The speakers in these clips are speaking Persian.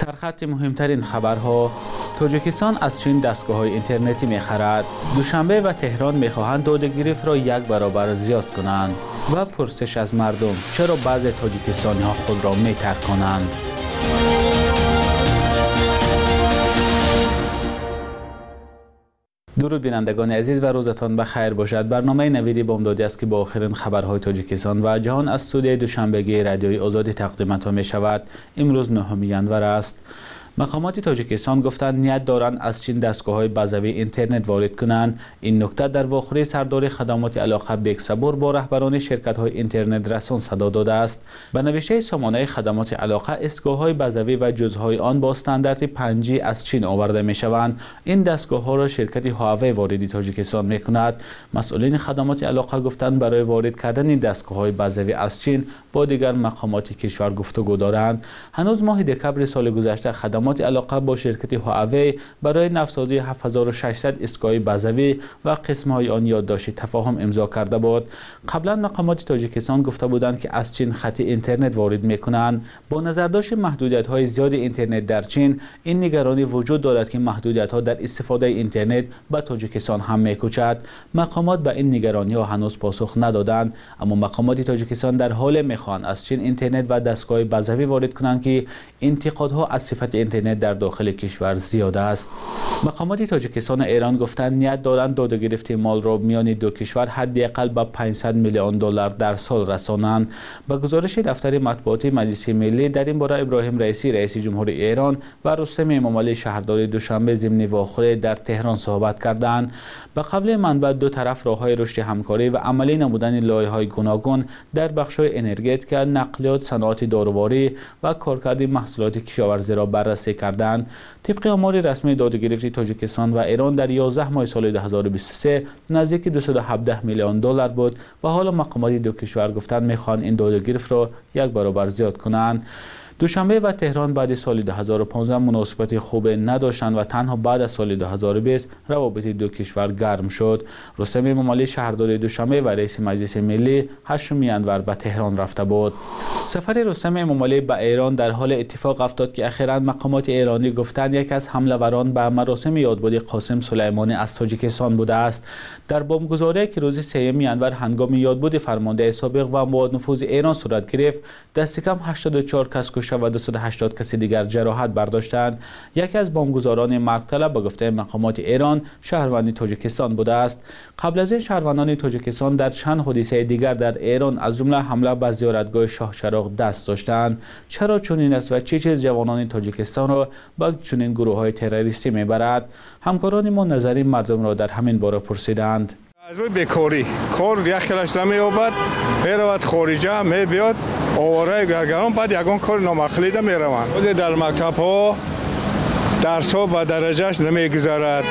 سرخط مهمترین خبرها: تاجیکستان از چین دستگاه‌های اینترنتی می‌خرد. دوشنبه و تهران می‌خواهند داده‌گیری را 1 برابر زیاد کنند. و پرسش از مردم: چرا بعضی تاجیکستانی‌ها خود را می‌ترکانند؟ درود بینندگان عزیز و روزتان بخیر باشد. برنامه نویدی بامدادی است که با آخرین خبرهای تاجیکستان و جهان از استودیوی دوشنبگی رادیوی آزادی تقدیمتان می شود. امروز 9 ینور است. مقامات تاجیکستان گفتند نیت دارند از چین دستگاه‌های بازوی اینترنت وارد کنند. این نکته در واخره سردار خدمات علاقه بیگ صبور با رهبران شرکت‌های اینترنت رسان صدا داده است. به نوشته سامانه خدمات علاقه، دستگاه‌های بازوی و جزءهای آن با استاندارد 5G از چین آورده می‌شوند. این دستگاه‌ها را شرکت هواوی وارد تاجیکستان می‌کند. مسئولین خدمات علاقه گفتند برای وارد کردن این دستگاه‌های بازوی از چین با دیگر مقامات کشور گفتگو دارند. هنوز ماه دکمبر سال گذشته خدمات علاقه با شرکت هواوی برای نوسازی 7600 دستگاه بازوی و قسم‌های آن یادداشت تفاهم امضا کرده بود. قبلا مقامات تاجیکستان گفته بودند که از چین خط اینترنت وارد می‌کنند. با نظر داشت محدودیت‌های زیاد اینترنت در چین، این نگرانی وجود دارد که محدودیت‌ها در استفاده اینترنت به تاجیکستان هم می‌کوشد. مقامات به این نگرانی‌ها هنوز پاسخ ندادند، اما مقامات تاجیکستان در حال می‌خواهند از چین اینترنت و دستگاه بازوی وارد کنند که انتقادها از صفت اینترنت در داخل کشور زیاد است. مقامات تاجیکستان و ایران گفتند نیت دارند دادگرفتی مال را میان دو کشور حداقل به 500 میلیون دلار در سال رسانند. با گزارش دفتر مطبوعاتی مجلس ملی در این باره، ابراهیم رئیسی رئیس جمهوری ایران و رستم امامعلی شهردار دوشنبه ضمن واخره در تهران صحبت کردند. به قبل منبع دو طرف راههای رشد همکاری و عملی نمودن لایه‌های گوناگون در بخش‌های انرژتیک، نقلیات، صنعت داروباری و کارکرد محصولات کشاورزی را بررسی کردند. طبق آمار رسمی دادگرفتی تاجیکستان و ایران در 11 ماه سال 2023 نزدیک 217 میلیون دلار بود و حالا مقامات دو کشور گفتند میخوان این دادگرفت را 1 برابر زیاد کنند. دوشنبه و تهران بعد سال 2015 مناسبت خوب نداشتند و تنها بعد از سال 2020 روابط دو کشور گرم شد. رستم امامعلی شهردار دوشنبه و رئیس مجلس ملی 8 ینور به تهران رفته بود. سفر رستم امامعلی به ایران در حال اتفاق افتاد که اخیراً مقامات ایرانی گفتند یک از حمله‌وران به مراسم یادبود قاسم سلیمانی از تاجیکستان بوده است. در بمبگذاری که روز 3 ینور هنگام یادبود فرمانده سابق و مواد نفوذ ایران صورت گرفت، دست کم 84 کس کشته و 280 کس دیگر جراحت برداشتند. یکی از بمبگذاران مرگ طلب به گفته مقامات ایران شهروند تاجیکستان بوده است. قبل از این شهروندان تاجیکستان در چند حادثه دیگر در ایران از جمله حمله به زیارتگاه شاه چراغ دست داشتند. چرا چنین است و چه چیز جوانان تاجیکستان را به چنین گروه‌های تروریستی میبرد؟ همکاران ما نظری مردم را در همین باره پرسیدند. از روی بیکاری کار یک کلش نمی‌یابد، میرود خارجه، میبیاد آواره گرگران، بعد یگان کار نامخلیده میروند. در مکتب‌ها درس‌ها به درجهش نمیگذارد.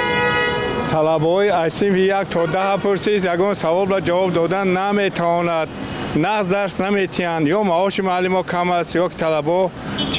طلبه‌های از صنف 1 تا 10 پرسید، یگان سوال را جواب دادن نمیتواند. نقض درس نمیتیند، یا معاش معلم کم است یا طلبه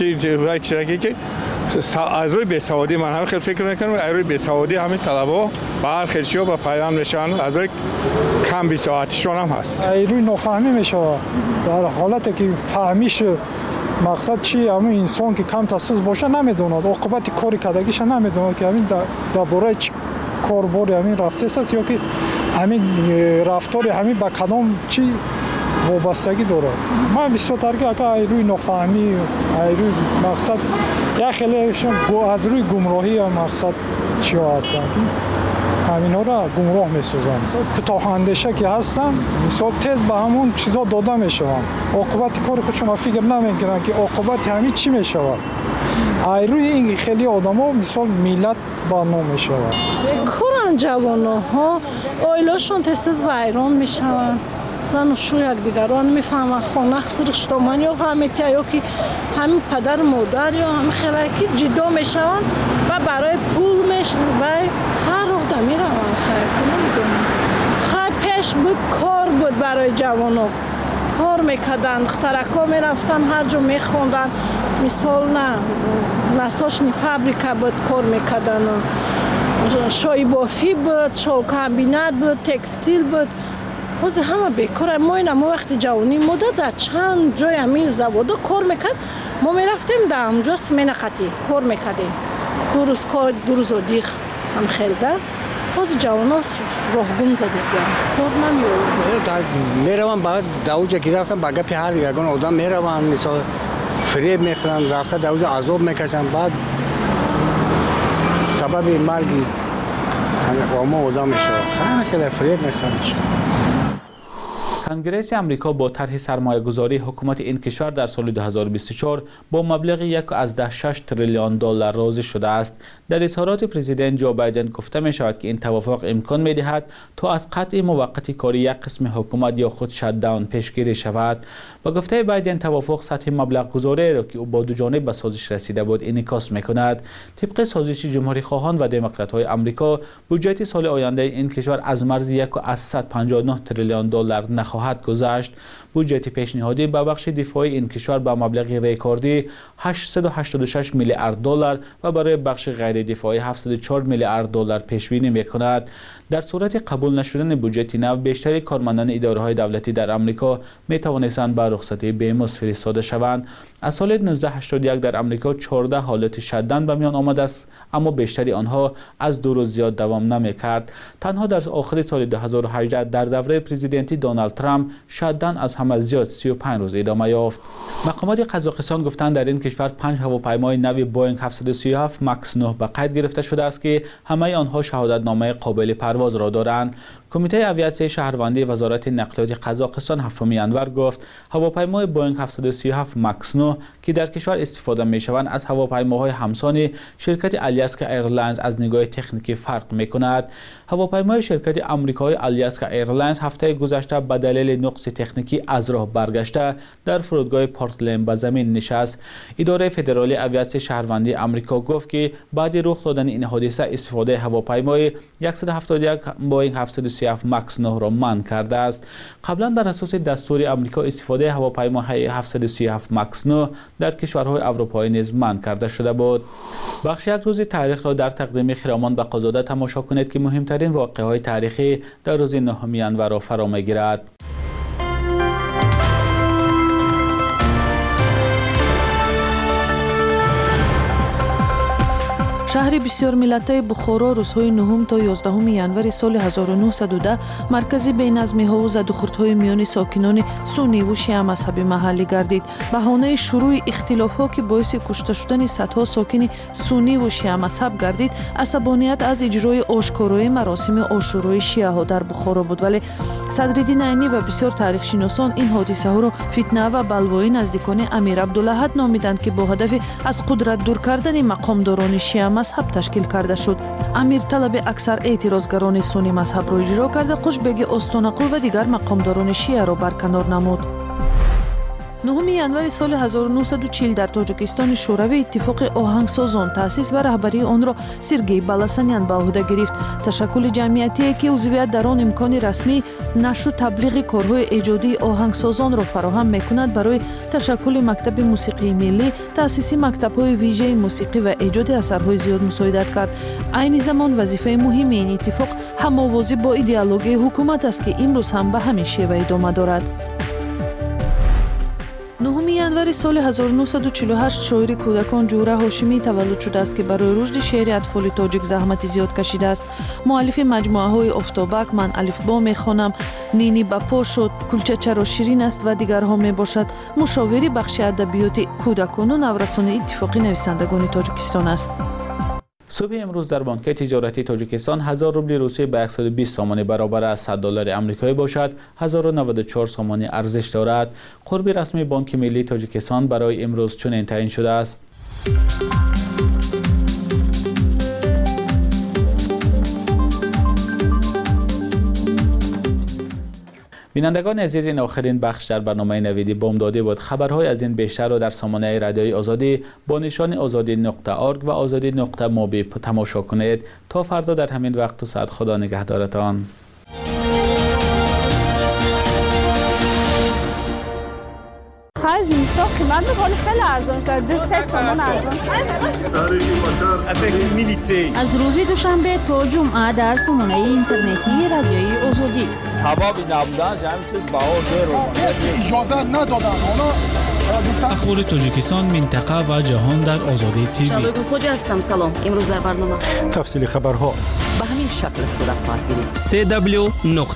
که از روی بیسوادی، من هم خیلی فکر میکنم از روی بیسوادی همین طلبه برخیلشی به پیام میشن، از روی کم بیسوادیشون هم هست. از روی نفهمی میشه در حالتی که فهمیش مقصد چی، همین انسان که کم تاسیس باشه نمیدوند عاقبت کاری کردگیش نمیدوند که همین در برای چی کاربری همین رفته است یا که همین رفتاری همین با کدام چی وابستگی داره. من بسیار ترک روی نفهمی، روی مقصد یا خیلی از روی گمراهی مقصد چی هستن که همین ها را گمراه می سازن. کوتاه اندیشه که هستن مثال تیز به همون چیزا داده می شوند. عاقبت کار خودشون فکر نمی کنن که عاقبت همین چی می شود. روی این خیلی آدما مثال ملت با نام می شود. کورن جوانها آیلاشون تیز و ایران می شوند. زن و شوی یک دیگران میفهمن خانه سرشتامن یا همیته یا که همین پدر مادر یا همین خیلی جدا میشون و برای پول میشون و هر آدمی میروند خیلی نمیدونم. خیلی پیش بود کار بود برای جوانو، کار میکردن، اخترکا میرفتن هر جا میخوندن. مثال نه نساجنی فابریکا بود کار میکردن، شای بافی بود، شال کمبینات بود، تکستیل بود. باز همه بیکار. ما وقتی جوانی مدت در چند جای همین زوادا کار میکرد، ما میرفتیم در اونجا سمین خطی کار میکردیم. دو روز و دیخ هم خیلده باز جوانا راهگم زده کار نمیورد. میروم بعد دوجا که رفتم با گپ هر یگان آدم میروم مثلا فریب میخورن رفته دوجا عذاب میکشن بعد سبب مرگی قوم آدم میشه. خیلی فریب میخورن. کنگره امریکا با طرح سرمایه‌گذاری حکومت این کشور در سال 2024 با مبلغ 1.6 تریلیون دلار راضی شده است. در اظهارات پرزیدنت جو بایدن گفته می شود که این توافق امکان می دهد تا از قطع موقتی کاری یک قسم حکومت یا خود شت‌داون پیشگیری شود. با گفته بایدن توافق سطح مبلغ گذاری را که او با دو جانب به سازش رسیده بود انعکاس می کند. طبق سازش جمهوری خواهان و دموکرات های امریکا بودجه سال آینده این کشور از مرز 1.159 تریلیون دلار نخواهد گذشت. بودجه پیشنهادی به بخش دفاعی این کشور با مبلغ رکوردی 886 میلیارد دلار و برای بخش غیر دفاعی 704 میلیارد دلار پیش بینی می‌کند. در صورت قبول نشدن بودجه نو بیشتر کارمندان اداره‌های دولتی در آمریکا می‌توانستند به رخصتی بی‌مزد فرستاده شوند. از سال 1981 در آمریکا 14 حالت شت‌داون به میان آمده است، اما بیشتر آنها از 2 روز زیاد دوام نمی‌کرد. تنها در آخر سال 2018 در دوره پرزیدنتی دونالد ترامپ شت‌داون از همه زیاد 35 روز ادامه یافت. مقامات قزاقستان گفتند در این کشور 5 هواپیمای نو بوئینگ 737 ماکس 9 به قید گرفته شده است که همه آنها شهادتنامه قابل پرواز را دارند. کمیته اویاسیون شهروندی وزارت نقلیات قزاقستان 7 انور گفت هواپیمای بوئینگ 737 ماکس 9 که در کشور استفاده می‌شوند از هواپیماهای همسان شرکت آلیاسکا ایرلاینز از نگاه تکنیکی فرق می‌کند. هواپیمای شرکت آمریکایی آلیاسکا ایرلاینز هفته گذشته به دلیل نقص تکنیکی از راه برگشته در فرودگاه پورتلند به زمین نشست. اداره فدرالی اویاسیون شهروندی آمریکا گفت که بعد رخ دادن این حادثه استفاده هواپیمای 171 بوئینگ 737 ماکس 9 را منع کرده است. قبلا بر اساس دستور آمریکا استفاده هواپیماهای 737 ماکس 9 در کشورهای اروپایی نیز منع کرده شده بود. بخش یک روز تاریخ را در تقدیم خرامان به قزاده تماشا کنید که مهمترین واقعه‌های تاریخی در روز 9 انور را فرا می‌گیرد. شهر بسیار ملتی بخارا روزهای 9 تا 11 ینور سال 1910 مرکز بی‌نظمی‌ها و زدوخوردهای میان ساکنان سنی و شیعه مذهبی محلی گردید. بهانه شروع اختلاف‌ها که باعث کشته شدن صدها ساکن سنی و شیعه مذهب گردید، عصبانیت از اجرای آشکارای مراسم عاشورای شیعه‌ها در بخارا بود، ولی صدرالدین عینی و بسیار تاریخ‌شناسان این حادثه‌ها را فتنه و بلوای نزدیکان امیر عبدالاحد نامیدند که با هدف از قدرت دور کردن مقامداران شیعه مذهب تشکیل کرده شد. امیر طلب اکثر اعتراضگران سنی مذهب را اجرا کرده، قشبگ استانقل و دیگر مقامداران شیعه را برکنار نمود. 9 ینور سال 1940 در تاجیکستان شوروی اتفاق آهنگسازان تأسیس و رهبری آن را سرگئی بالاسانیان به عهده گرفت. تشکل جمعیتی که عضویت در آن امکان رسمی نشر و تبلیغ کارهای ایجادی آهنگسازان را فراهم می‌کند. برای تشکل مکتب موسیقی ملی تأسیس مکتب‌های ویژه موسیقی و ایجاد اثرهای زیاد مساعدت کرد. عین زمان وظیفه مهم این اتفاق هم‌آوازی با ایدئولوژی حکومت است که امروز هم به همین شیوه ادامه دارد. 9 ینور سال 1948 شاعر کودکان جوره هاشمی تولد شده است که برای رشد شعر اطفال تاجیک زحمت زیاد کشیده است. مؤلف مجموعه‌های افتابک، من الفبا می‌خوانم، نینی به پا شد، کلچه چرا شیرین است و دیگرها میباشد. مشاور بخش ادبیات کودکان و نورسان اتفاقی نویسندگان تاجیکستان است. صبح امروز در بانک تجارتی تاجیکستان 1000 روبل روسی به 120 سومانی برابر از 100 دلار آمریکایی باشد 1094 سومانی ارزش دارد. قرب رسمی بانک ملی تاجیکستان برای امروز چنین تعیین شده است. بینندگان عزیز، این آخرین بخش در برنامه نویدی بامدادی بود. خبرهای از این بیشتر را در سامانه رادیوی آزادی با نشان azadi.org و azadi.mobi تماشا کنید. تا فردا در همین وقت و ساعت خدا نگهدارتان. خرج اینستا قیمت بکنه خیلی ارزان شد. 3 تومان ارزان شد. از روز دوشنبه تا جمعه در سامانه اینترنتی رادیوی آزادی سبب نبودنش همین چیز بهار اجازه ندادن اخبار تاجیکستان، منطقه و جهان در آزادی تیوی. شادوگل خوجا هستم. سلام. امروز در برنامه تفصیل خبرها به همین شکل صورت خواهد گرفت.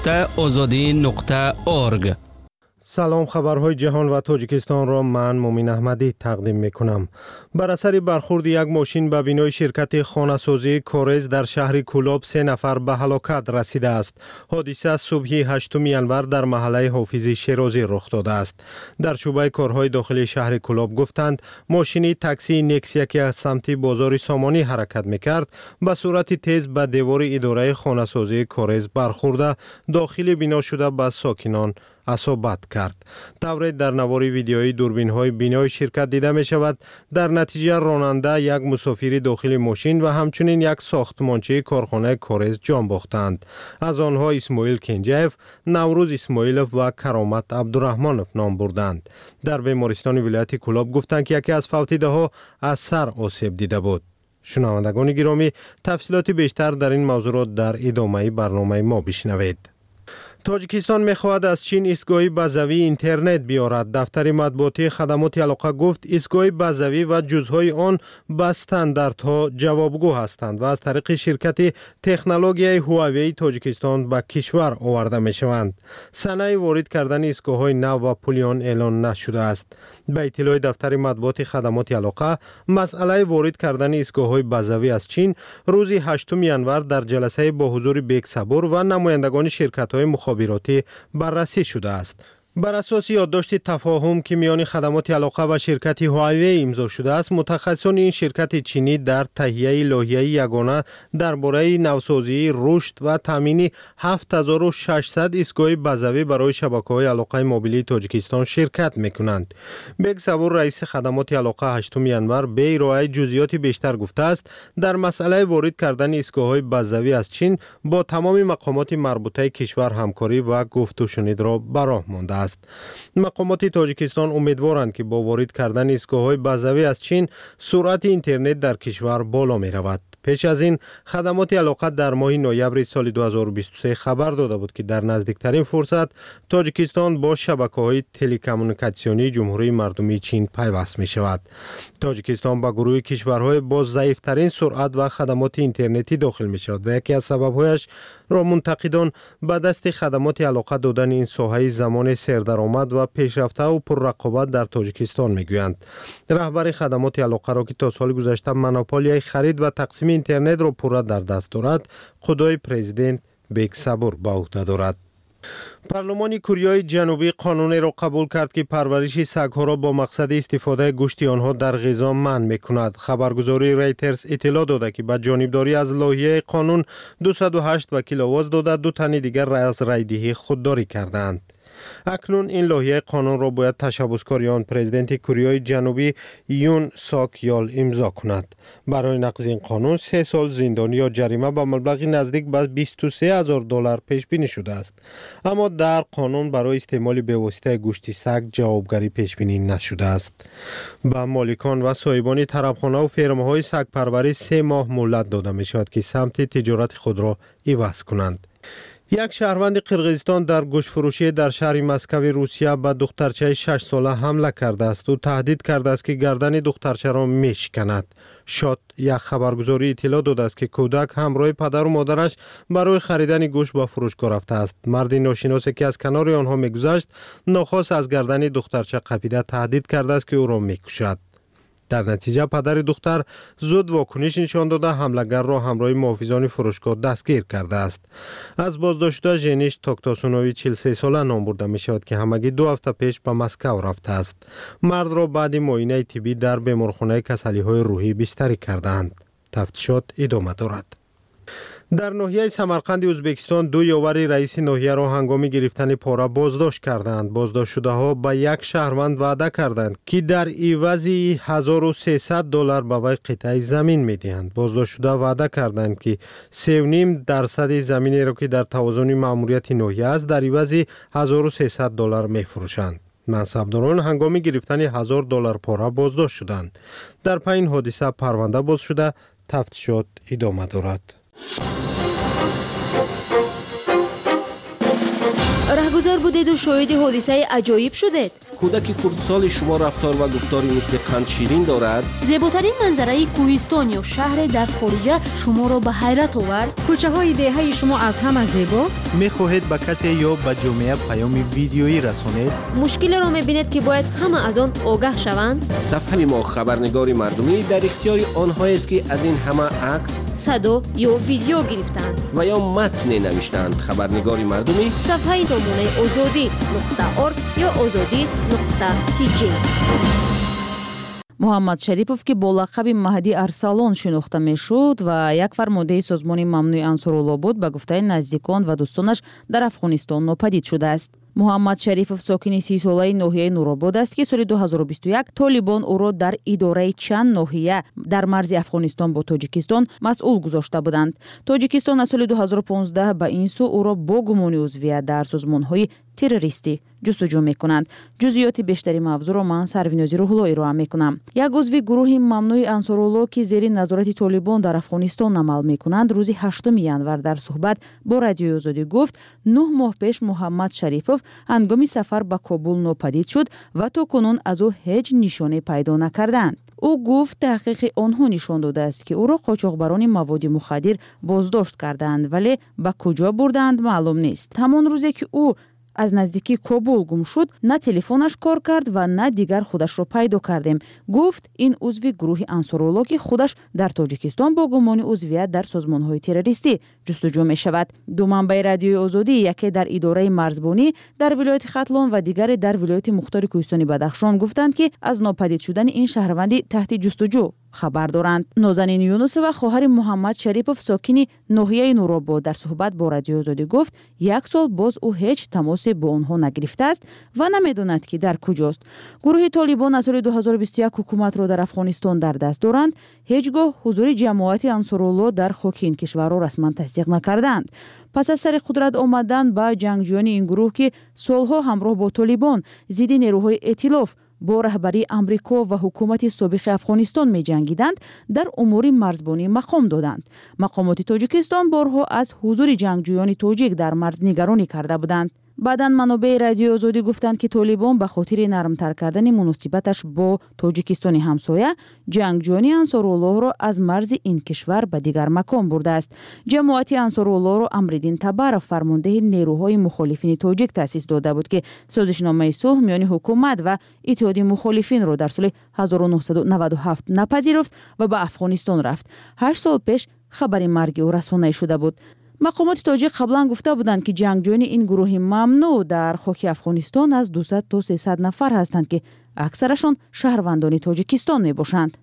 www.azadi.org. سلام، خبرهای جهان و تاجیکستان را من مومین احمدی تقدیم میکنم. بر اثر برخورد یک ماشین به بینای شرکت خانه‌سازی کورز در شهر کولاب 3 نفر به هلاکت رسیده است. حادثه صبح 8 ینور در محله حافظی شیرازی رخ داده است. در شعبه کارهای داخلی شهر کولاب گفتند ماشین تاکسی نکسیا که از سمت بازار سامانی حرکت میکرد به صورت تیز به دیوار اداره خانه‌سازی کورز برخورده داخل بنا شده به ساکنان اصابت کرد. تورید در نوار ویدیویی دوربین‌های بینای شرکت دیده می شود. در نتیجه راننده، یک مسافر داخل ماشین و همچنین یک ساختمانچه کارخانه کورز جان باختند. از آنها اسماعیل کنجاف، نوروز اسماعیلوف و کرامت عبدالرحمنوف نام بردند. در بیمارستان ولایت کولاب گفتند که یکی از فوتیده ها از سر آسیب دیده بود. شنوندگان گرامی، تفصیلات بیشتر در این موضوعات در ادامه برنامه ما بشنوید. تاجیکستان می‌خواهد از چین ایستگاه بازوی اینترنت بیارد. دفتر مطبوعاتی خدمات علاقه گفت ایستگاه بازوی و جزهای آن به استانداردها جوابگو هستند و از طریق شرکت تکنولوژی هواوی تاجیکستان به کشور آورده می‌شوند. صنایع وارد کردن ایستگاه‌های نو و پولیان اعلان نشده است. به اطلاع دفتر مطبوعاتی خدمات علاقه، مسئله وارد کردن ایستگاه‌های بازوی از چین روز 8 ینور در جلسه با حضور بیگ صبور و نمایندگان شرکت‌های مخابراتی بررسی شده است. بر اساس یادداشت تفاهم که میان خدمات علاقه و شرکت هواوی امضا شده است، متخصصان این شرکت چینی در تهیه لایحه یگانه درباره نوسازی، رشد و تامین 7600 ایستگاه بازوی برای شبکه‌های علاقه موبیلی تاجیکستان شرکت می‌کنند. بیگ صبور رئیس خدمات علاقه 8 ینور به ارائه جزئیات بیشتر گفته است در مسئله وارد کردن ایستگاه‌های بازوی از چین با تمام مقامات مربوطه کشور همکاری و گفت و شنید را به راه مانده است. مقامات تاجیکستان امیدوارند که با وارد کردن ایستگاه‌های بازوی از چین سرعت اینترنت در کشور بالا می رود. پیش از این خدمات علاقه در ماه نوامبر سال 2023 خبر داده بود که در نزدیکترین فرصت تاجیکستان با شبکه‌های تلکمونیکاسیونی جمهوری مردمی چین پیوست می شود. تاجیکستان با گروه کشورهای با ضعیف‌ترین سرعت و خدمات اینترنتی داخل می شود و یکی از سبب‌هایش را منتقدان به دست خدمات علاقه دادن این ساحه زمان سردرآمد و پیشرفته و پررقابت در تاجیکستان میگویند. رهبر خدمات علاقه را که تا سال گذشته منوپولی خرید و تقسیم اینترنت را پورا در دست دارد، خدای پرزیدنت بیگ صبور به عهده دارد. پارلمان کره جنوبی قانونی را قبول کرد که پرورش سگ‌ها را با مقصد استفاده گوشت آنها در غذا منع می‌کند. خبرگزاری ریترز اطلاع داده که با جانبداری از لایحه قانون 208 وکیل آواز داده، 2 تن دیگر از رایدهی خودداری کردند. اکنون این لایحه قانون را باید تشبثکار آن پرزیدنت کره جنوبی یون ساک یال امضا کند. برای نقض این قانون 3 سال زندانی یا جریمه با مبلغ نزدیک به $23,000 پیش بینی شده است. اما در قانون برای استعمال به واسطه گوشت سگ جوابگری پیش بینی نشده است. به مالکان و صاحبان طرفخانه و فرم‌های سگ پروری 3 ماه مهلت داده می شود که سمت تجارت خود را عوض کنند. یک شهروند قرقیزستان در گوشت فروشی در شهر مسکو روسیه به دخترچه 6 ساله حمله کرده است و تهدید کرده است که گردن دخترچه را میشکند. شات یک خبرگزاری اطلاع داده است که کودک همراه پدر و مادرش برای خریدن گوشت به فروشگاه رفته است. مردی ناشناسی که از کنار آنها میگذشت ناخواست از گردن دخترچه قپیده تهدید کرده است که او را میکشد. در نتیجه پدر دختر زود واکنش نشان داده حمله‌گر را همراه محافظان فروشگاه دستگیر کرده است. از بازداشت شده ژنیش توکتاسونووی 43 ساله نام برده می شود که همگی 2 هفته پیش به مسکو رفته است. مرد را بعد معاینه طبی در بیمارخانه کسلی‌های روحی بستری کردند. تفتیشات ادامه دارد. در ناحیه سمرقند ازبکستان 2 یاور رئیس ناحیه را هنگام گرفتن پاره بازداشت کردند. بازداشت شده ها به یک شهروند وعده کردند که در عوض $1,300 به وی قطعه زمین میدهند. بازداشت شده وعده کردند که 3.5% زمینی را که در توازن ماموریت ناحیه است در عوض $1,300 میفروشند. منصبداران هنگام گرفتن $1,000 پاره بازداشت شدند. در پی این حادثه پرونده باز شده، تفتیشات ادامه دارد. خبرگزار بودید و شاهد حادثه عجایب شدید. کودک خردسال شما رفتار و گفتاری مثل قند شیرین دارد. زیباترین منظره کوهستان یا شهر در خارجه شما را به حیرت آورد. کوچه های دهه شما از همه زیباست. می‌خواهید به کسی یا به جامعه پیام ویدیویی رسانید؟ مشکل را می‌بینید که باید همه از آن آگاه شوند. صفحه ما خبرنگار مردمی در اختیار آنهایی است که از این همه عکس، صدا یا ویدیو گرفتند و یا متن نوشتند. خبرنگار مردمی صفحه سامانه azodi.org یا azodi.tg. محمد شریپов که با لقب مهدی ارسلان شناخته میشد و یک فرمانده سازمان ممنوع انصارالله بود، به گفته نزدیکان و دوستانش در افغانستان ناپدید شده است. محمد شریپов ساکن 30 ساله ناحیه نورآباد است که سال 2021 طالبان او را در اداره چند ناحیه در مرز افغانستان با تاجیکستان مسئول گذاشته بودند. تاجیکستان از سال 2015 به این سو او را با گمان عضویت در سازمان‌های تروریستی جستجو میکنند. جزئیات بیشتری موضوع را من سروینازی روح‌الله ارائه میکنم. یک عضو گروه ممنوع انصارالله که زیر نظارت طالبان در افغانستان عمل میکنند روز 8 ینور در صحبت با رادیوی آزادی گفت 9 ماه پیش محمد شریپov هنگام سفر به کابل ناپدید شد و تا کنون از او هیچ نشانه پیدا نکردند. او گفت تحقیق آنها نشان داده است که او را قاچاقبران مواد مخدر بازداشت کردند، ولی به کجا بردند معلوم نیست. همان روزی که او از نزدیکی کابل گم شد، نه تلفنش کار کرد و نه دیگر خودش را پیدا کردیم. گفت این عضو گروه انصارالله که خودش در تاجیکستان با گمان عضویت در سازمان‌های تروریستی جستجو می شود. دو منبع رادیوی آزادی، یکی در اداره مرزبانی در ولایت ختلان و دیگری در ولایت مختار کوهستانی بدخشان گفتند که از ناپدید شدن این شهروندی تحت جستجو خبر دارند. نازنین یونس و خواهر محمد شریپov ساکن ناحیه نورآباد در صحبت با رادیو آزادی گفت 1 سال باز او هیچ تماس با آنها نگرفته است و نمیداند که در کجاست. گروه طالبان از سال 2021 حکومت را در افغانستان در دست دارند. هیچگاه حضور جماعت انصارالله در خاک این کشور را رسما تصدیق نکردند. پس از سر قدرت آمدن با جنگجویان این گروه که سالها همراه با طالبان ضد نیروهای ائتلاف با رهبری امریکا و حکومت سابق افغانستان می جنگیدند، در امور مرزبانی مقام دادند. مقامات تاجیکستان بارها از حضور جنگجویان تاجیک در مرز نگرانی کرده بودند. بعداً منابع رادیو آزادی گفتند که طالبان به خاطر نرمتر کردن مناسبتش با تاجیکستان همسایه جنگجویان انصارالله را از مرز این کشور به دیگر مکان برده است. جماعت انصارالله را امرالدین تبارف فرمانده نیروهای مخالفین تاجیک تأسیس داده بود که سازشنامه صلح میان حکومت و اتحادیه مخالفین را در سال 1997 نپذیرفت و به افغانستان رفت. 8 سال پیش خبر مرگ او رسانه شده بود. مقامات تاجیک قبلا گفته بودند که جنگجویان این گروه ممنوع در خاک افغانستان از 200 تا 300 نفر هستند که اکثرشان شهروندان تاجیکستان می باشند.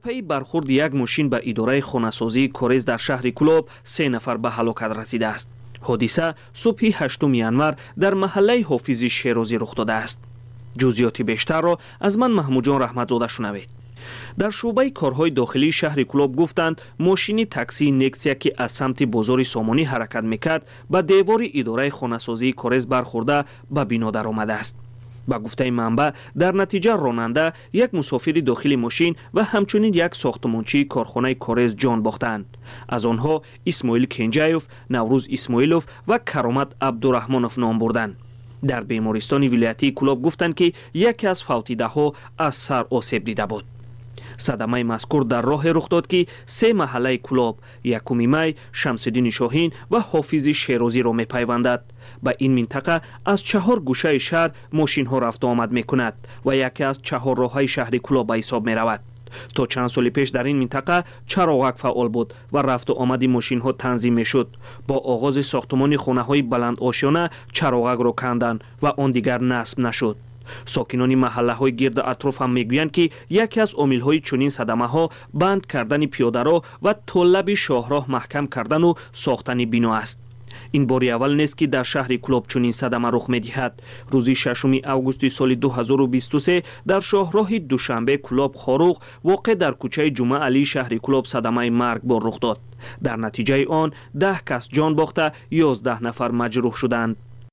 паи бархурди як мошин ба идораи хонасозии корез дар шаҳри Кулоб 3 нафар ба ҳалокат расидааст. ҳодиса субҳи 8 январ дар маҳаллаи ҳофизи Шерозӣ рух додааст. ҷузъиёти бештарро аз ман Маҳмудҷон Раҳматзода шунавед. дар шӯъбаи корҳои дохилии шаҳри Кулоб гуфтанд мошини таксии Nexia ки аз самти бозори Сомонӣ ҳаракат мекард ба девори идораи хонасозии корез бархӯрда ба бино даромадааст. ба гуфтаи манбаъ дар натиҷа ронанда як мусофири дохили мошин ва ҳамчунин як сохтмончии корхонаи корез ҷон бохтанд. аз онҳо Исмоил Кенҷаев, Наврӯз Исмоилов ва Каромат Абдураҳмонов ном бурданд. дар бемористони вилоятии Кулоб гуфтанд ки яке аз фавтидаҳо аз сар осеб дида буд. садамаи мазкур дар роҳе рух дод ки 3 маҳаллаи Кулоб, 1 май, Шамсиддини Шоҳин ва Ҳофизи Шерозиро мепайвандад. ба ин минтақа аз 4 гӯшаи шаҳр мошинҳо рафту омад мекунад ва яке аз чаҳорроҳҳои шаҳри Кулоб ба ҳисоб меравад. то чанд соли пеш дар ин минтақа чароғак фаъол буд ва рафту омади мошинҳо танзим мешуд. бо оғози сохтмони хонаҳои баландошёна чароғакро канданд ва он дигар насб нашуд. сокинони маҳаллаҳои гирду атроф ҳам мегӯянд ки яке аз омилҳои чунин садамаҳо банд кардани пиёдароҳ ва то лаби шоҳроҳ маҳкам кардану сохтани бино аст. ин бори аввал нест ки дар шаҳри Кулоб чунин садама рух медиҳад. рӯзи 6 августи соли 2023 дар шоҳроҳи Душанбе Кулоб Хоруғ воқеъ дар кӯчаи Ҷумъа Алии шаҳри Кулоб садамаи маргбор рух дод. дар натиҷаи он 10 кас ҷон бохта 11 нафар маҷрӯҳ шуданд.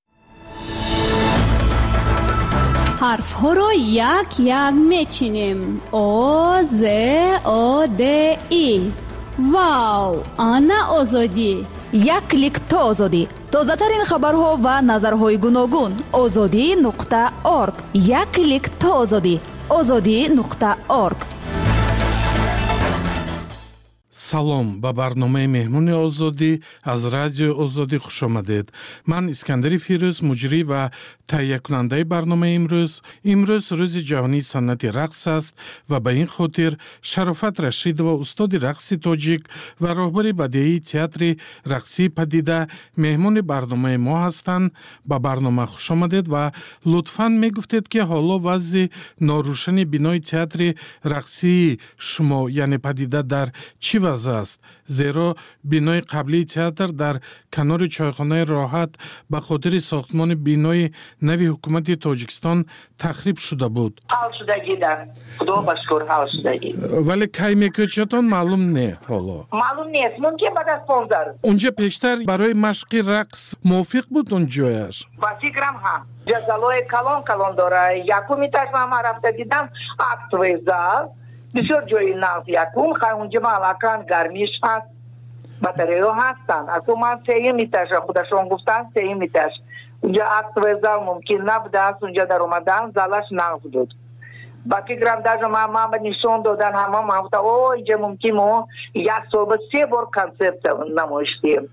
ҳарфҳоро як як мечинем. О, З, О, Д, И. Вау, ана озодӣ. як клик то озодӣ. тозатарин хабарҳо ва назарҳои гуногун. озодӣ.орг. як клик то озодӣ. озодӣ.орг. салом, ба барномаи меҳмони озодӣ аз радиои озодӣ хушомадед. ман Искандари Фирӯз, муҷрӣ ва таҳиякунандаи барномаи имрӯз рӯзи ҷаҳонии санъати рақс аст ва ба ин хотир Шарофат Рашидова, устоди рақси тоҷик ва роҳбари бадеии театри рақсии падида меҳмони барномаи мо ҳастанд. ба барнома хушомадед ва лутфан мегуфтед ки ҳоло вазъи норӯшани бинои театри рақсии шумо яъне падида дар чӣ вазъ аст? зеро бинои қаблии театр дар канори чойхонаи Роҳат ба хотири сохтмони бинои нави ҳукумати Тоҷикистон тахриб шуда буд. ҳал шудагида. худо ба шукр ҳал шудаги. вале кай мекӯчатон маълум не ҳоло. маълум нест. мумкин баъд аз 15 рӯз. унҷа пештар барои машқи рақс мувофиқ буд он ҷояш? ба фикрам ҳам. ҷазалои калон дора. якум этажма ман рафта дидам актовый зал. бисёр ҷои нав якум унҷа малакан гармиш ҳаст. батареё ҳастанд. акум ман 3 этажа худашон гуфтанд 3 этаж. унҷа актовый зал мумкин набудааст. унҷа даромадан залаш нав буд. ба фикрам даже ман нишон додан ҳама ман гуфтам о инҷа мумкин мо як соба 3 бор консерт намоиш диҳем.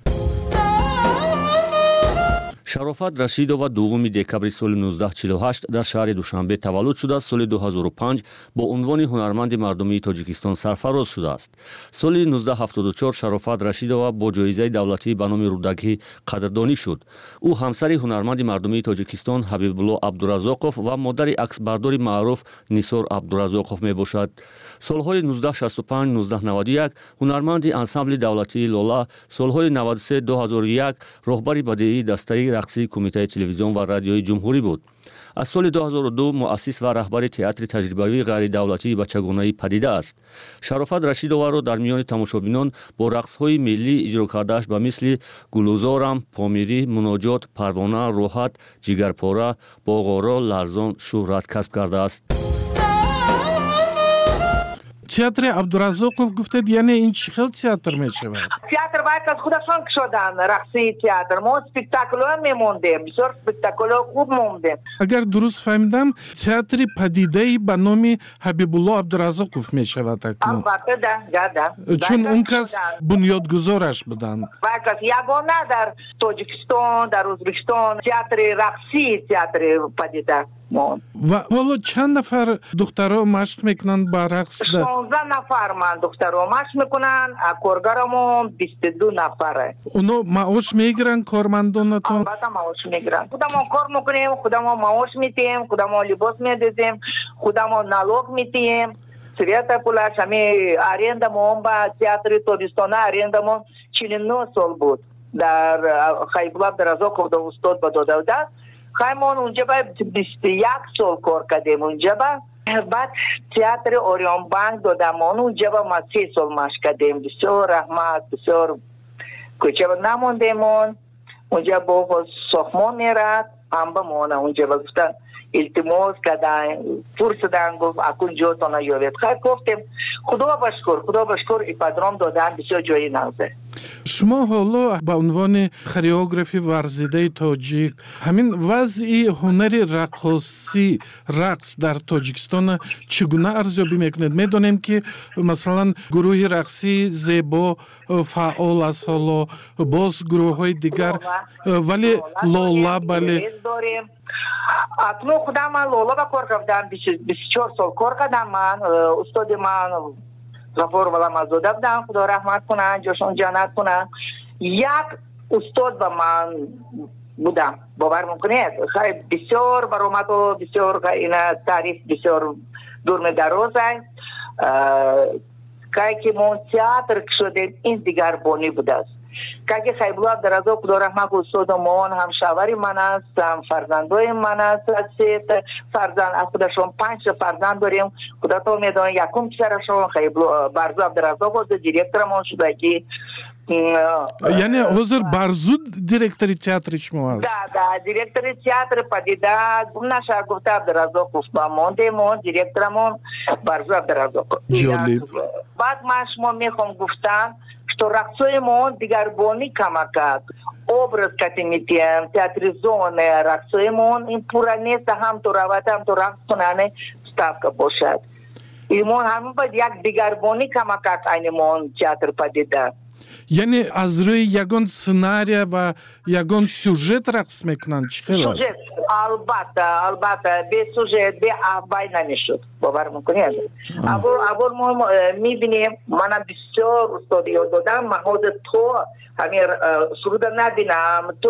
Шарофат Рашидова 2 декабри соли 1948 дар шаҳри Душанбе таваллуд шуда, соли 2005 бо унвони ҳунарманди мардумии Тоҷикистон сарфароз шудааст. соли 1974 Шарофат Рашидова бо ҷоизаи давлатӣ ба номи рӯдагӣ қадрдонӣ шуд. ӯ ҳамсари ҳунарманди мардумии Тоҷикистон Ҳабибулло Абдуразоқов ва модари аксбардори маъруф Нисор Абдуразоқов мебошад. солҳои 1965-1991 ҳунарманди ансамбли давлатии Лола, солҳои 93-2001 роҳбари бадеии дастаи рақсии кумитаи телевизион ва радиои ҷумҳурӣ буд. аз соли 2002 муассис ва раҳбари театри таҷрибавии ғайридавлатии бачагонаи падида аст. Шарофат Рашидоваро дар миёни тамошобинон бо рақсҳои миллӣ иҷро кардааш ба мисли Гулузорам, Помирӣ, Муноҷот, Парвона, Роҳат, Ҷигарпора, Боғоро, Ларзон шӯҳрат касб кардааст. театри Абдуразоқов гуфтед, яъне ин чӣ хел театр мешавад? театр бояд аз худашон кушоданд. рақсии театр мо спектаклҳоам мемондем. бисёр спектаклҳои хуб мондем. агар дуруст фаҳмидам, театри падидаи ба номи Ҳабибулло Абдуразоқов мешавад акнун. албатта да. чун он кас бунёдгузораш буданд. кас ягона дар Тоҷикистон, дар Ӯзбекистон театри рақсии театри падида монд. ва ҳоло чанд нафар духтаро машқ мекунанд ба рақс? 16 нафар ман духтаро машқ мекунанд, а коргарамон 22 нафаре. оно маош мегиранд кормандонатон? албатта маош мегиранд. худамон кор мекунем, худамон маош метиҳем, худамон либос медозем, худамон налог метиҳем. Света Пулаш, ами арендамон ба театри Тобистона арендамон 49 сол буд. Дар Хайбулаб Даразоков до устод ба дода буда. Хаймон унҷа ба 21 сол кор кардем унҷа ба. Баъд театри Орионбанк додамон унҷа ба ма 3 сол машқ кардем. Бисёр раҳмат, бисёр кӯча намондемон. Унҷа бо сохмон мерад, ҳамба мона унҷа ба гуфтан илтимос кардан, пурсидан гуфт акун ҷоатона ёвед. Хайр гуфтем худо ба шукр ипподром додан бисёр ҷои навзе. шумо ҳоло ба унвони хореографи варзидаи тоҷик ҳамин вазъи ҳунари рақосӣ рақс дар тоҷикистон чӣ гуна арзёбӣ мекунед? медонем ки масалан гурӯҳи рақсии зебо фаъол аст ҳоло, боз гурӯҳҳои дигар, вале лола бале акнун худам ман лола ба кор кардам 24 сол кор кардам. ман устоди ман Ғафур Валамазода будам, худо раҳмат кунад, ҷошон ҷаннат кунад. Як устод ба ман будам, бовар мекунед. Хай бисёр баромаду, бисёр ина таъриф бисёр дурми дароз аст. Кай ки мо театр шудем, ин дигарбонӣ будааст. Кай ки Хайбулаб Даразо худо раҳмат кунад устодомон ҳамшавари ман аст, ҳамфарзандои ман аст. Фарзанд аз худашон 5 фарзанд дорем. худато медонад якум писарашон Барзу Абдураззоқ буд, директорамон шуда ки яъне ҳозир Барзу директори театри шумо аст? Да, директори театри падида гумнаша гуфта Абдураззоқ гуфт ба мондемон, директорамон Барзу Абдураззоқ. ҷолиб. баъд ман шумо мехоҳам гуфтам что рақсоимон дигарбонӣ камакад. Образ кати метиҳем, театризоне рақсоимон ин пурра нест, ҳам то равад, ҳам то рақс кунане ставка бошад. Имон ҳамин баъд як дигарбонӣ камакад айнимон театр падида. яъне аз рӯи ягон сценария ва ягон сюжет рақс мекунанд? чӣ хел аст? Сюжет, албатта бе сюжет бе авбай намешуд. бовар мекунед? аввал мо мебинем, мана бисёр устоди ёд додам, ман ҳозир то ҳамин суруда набинам, то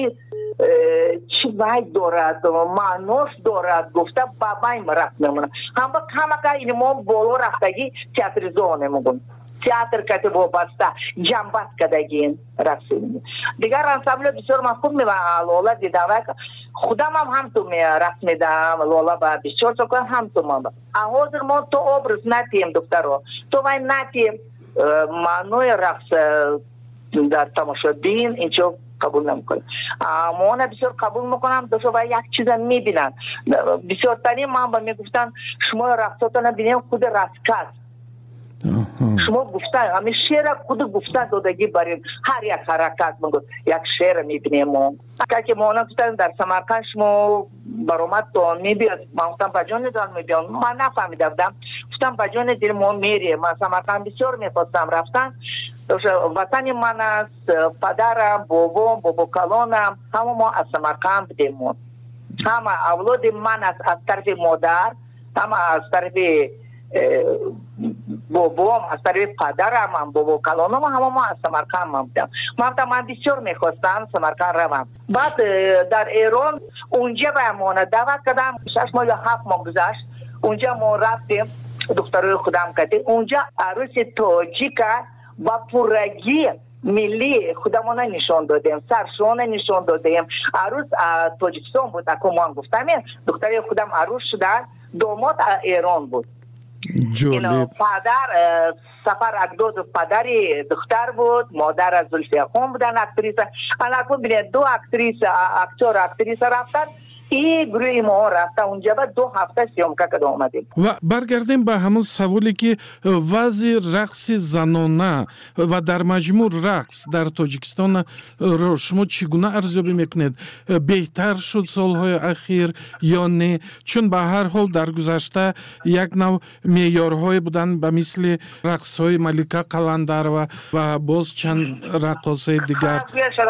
чӣ вайд дорад, маънош дорад гуфта ба вай рақс мемонам. ҳамака инмон боло рафтагӣ театризоне мегӯм. театр кати вобаста ҷамбаст кардагин рақсӣ. дигар ансамблё бисёр ман хуб лола дидам, худамам ҳамтун рақс медам, лола ба бисёр сока ҳамтун. ҳозир мо то образ натием духтаро, то вай натием маънои рақс дар тамошобин инчо қабул намкунем. мона бисёр қабул мекунам, дошо вай як чиза мебинам. бисёртарин ман ба мегуфтанд шумо рақсотона бинем худи расказ. шумо гуфта ҳамин шеъра худ гуфта додагӣ барем, ҳар як ҳаракат мегӯ як шеъра мебинем. мо ки мона гуфтан дар Самарқанд шумо баромадтон мебиёд, ман гуфтам ба ҷони дил мебиём. ман нафаҳмида будам, гуфтам ба ҷони дил мо мерем. ман Самарқанд бисёр мехостам рафтан. ватани ман аст, падарам, бобом, бобокалонам ҳама мо аз Самарқанд будем. мо ҳама авлоди ман аст, аз тарафи модар, ҳама аз тарафи бобом, аз тарафи падарам, бобо калоном ҳама мо аз Самарқанд будам. ман бисёр мехостам Самарқанд равам. баъд дар Эрон унҷа ба мона даъват кардам. 6 моҳ ё 7 моҳ гузашт. унҷа мо рафтем, духтарои худам кардем. унҷа арӯси тоҷика ба пуррагӣ миллӣ худамона нишон додем, саршона нишон додем. арӯз Тоҷикистон буд, аку ман гуфтам, духтари худам арӯз шуда, домод Эрон буд. падар Сафар Агдодов падари духтар буд, модараш Зульфияхон будан актриса. анаку бинед ду актриса, актер актриса рафтан. и гурӯҳи мо рафта унҷа ба 2 ҳафта сиёмка карда омадем. ва баргардем ба ҳамон саволе ки вазъи рақси занона ва дар маҷмӯъ рақс дар Тоҷикистон ро шумо чӣ гуна арзёбӣ мекунед? беҳтар шуд солҳои ахир ё не? чун ба ҳар ҳол дар гузашта як нав меъёрҳое буданд ба мисли рақсҳои Малика Қаландарова ва боз чанд раққосаи дигар.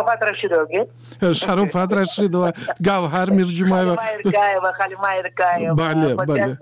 Шарофат Рашидова, Гавҳар Мирҷумаева, Халима Иркаева,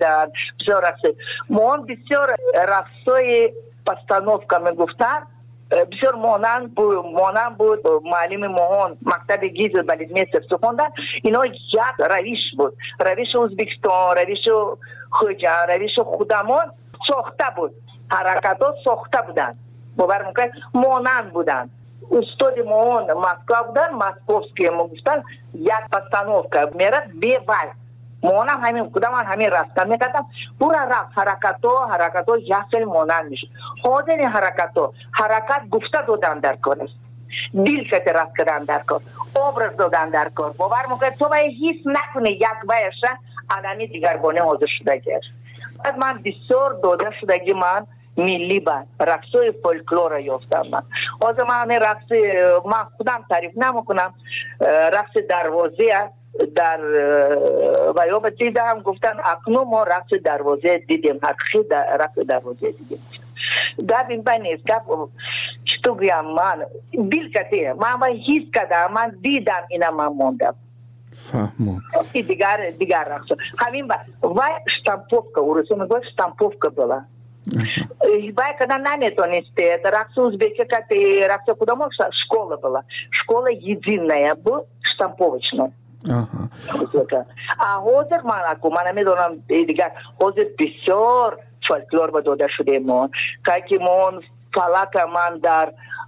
бисёр рақсои. мо бисёр рақсои постановка мегуфтанд, بسیار مانند بود معلم مهان مکتب گیز بلیدمیستر سخوندن. اینا یک روش بود، روش ازبکستان، روش خوجان، روش خودمان ساخته بود، حرکات ساخته بودن، باور میکنید مانند بودن. استاد مهان مسکو بودن، مسکوفسکی گفتن یک پستانوفکا میرد به وای مون هم همین کدام همین راستا میکردم پورا رفت حرکاتو جسل مانند میشه. خود این حرکت گفته دادن در کار است، دل که رفت کردن در کار، obraz دادن در کار. باور میکنید تو باید هیچ نکنه یک بایشه آدمی دیگرگونه حاضر شدگی است. بعد من بسیار داده شدگی من ملی با رقصای فولکلور یافتم. من از من رقص من خودم تعریف نمیکنم، رقص دروازه در ویوم دیدم گفتن اکنون ما رقص دروازه دیدیم، حقیقی رقص دروازه دیدیم. گپ این نیست، گپ چطور گویم من دل کتی من هیچ کدام من دیدم اینا من موندم. فهمم. دیگر رقص همین و штамповка урусу میگه штамповка была. Бай, когда наметонисты, это ракса узбека, ракса куда школа была. Школа единая была, штамповочная. А хозер man میدونم دیگر хозер بسیار فولکلور با داده شده من که من فلک من در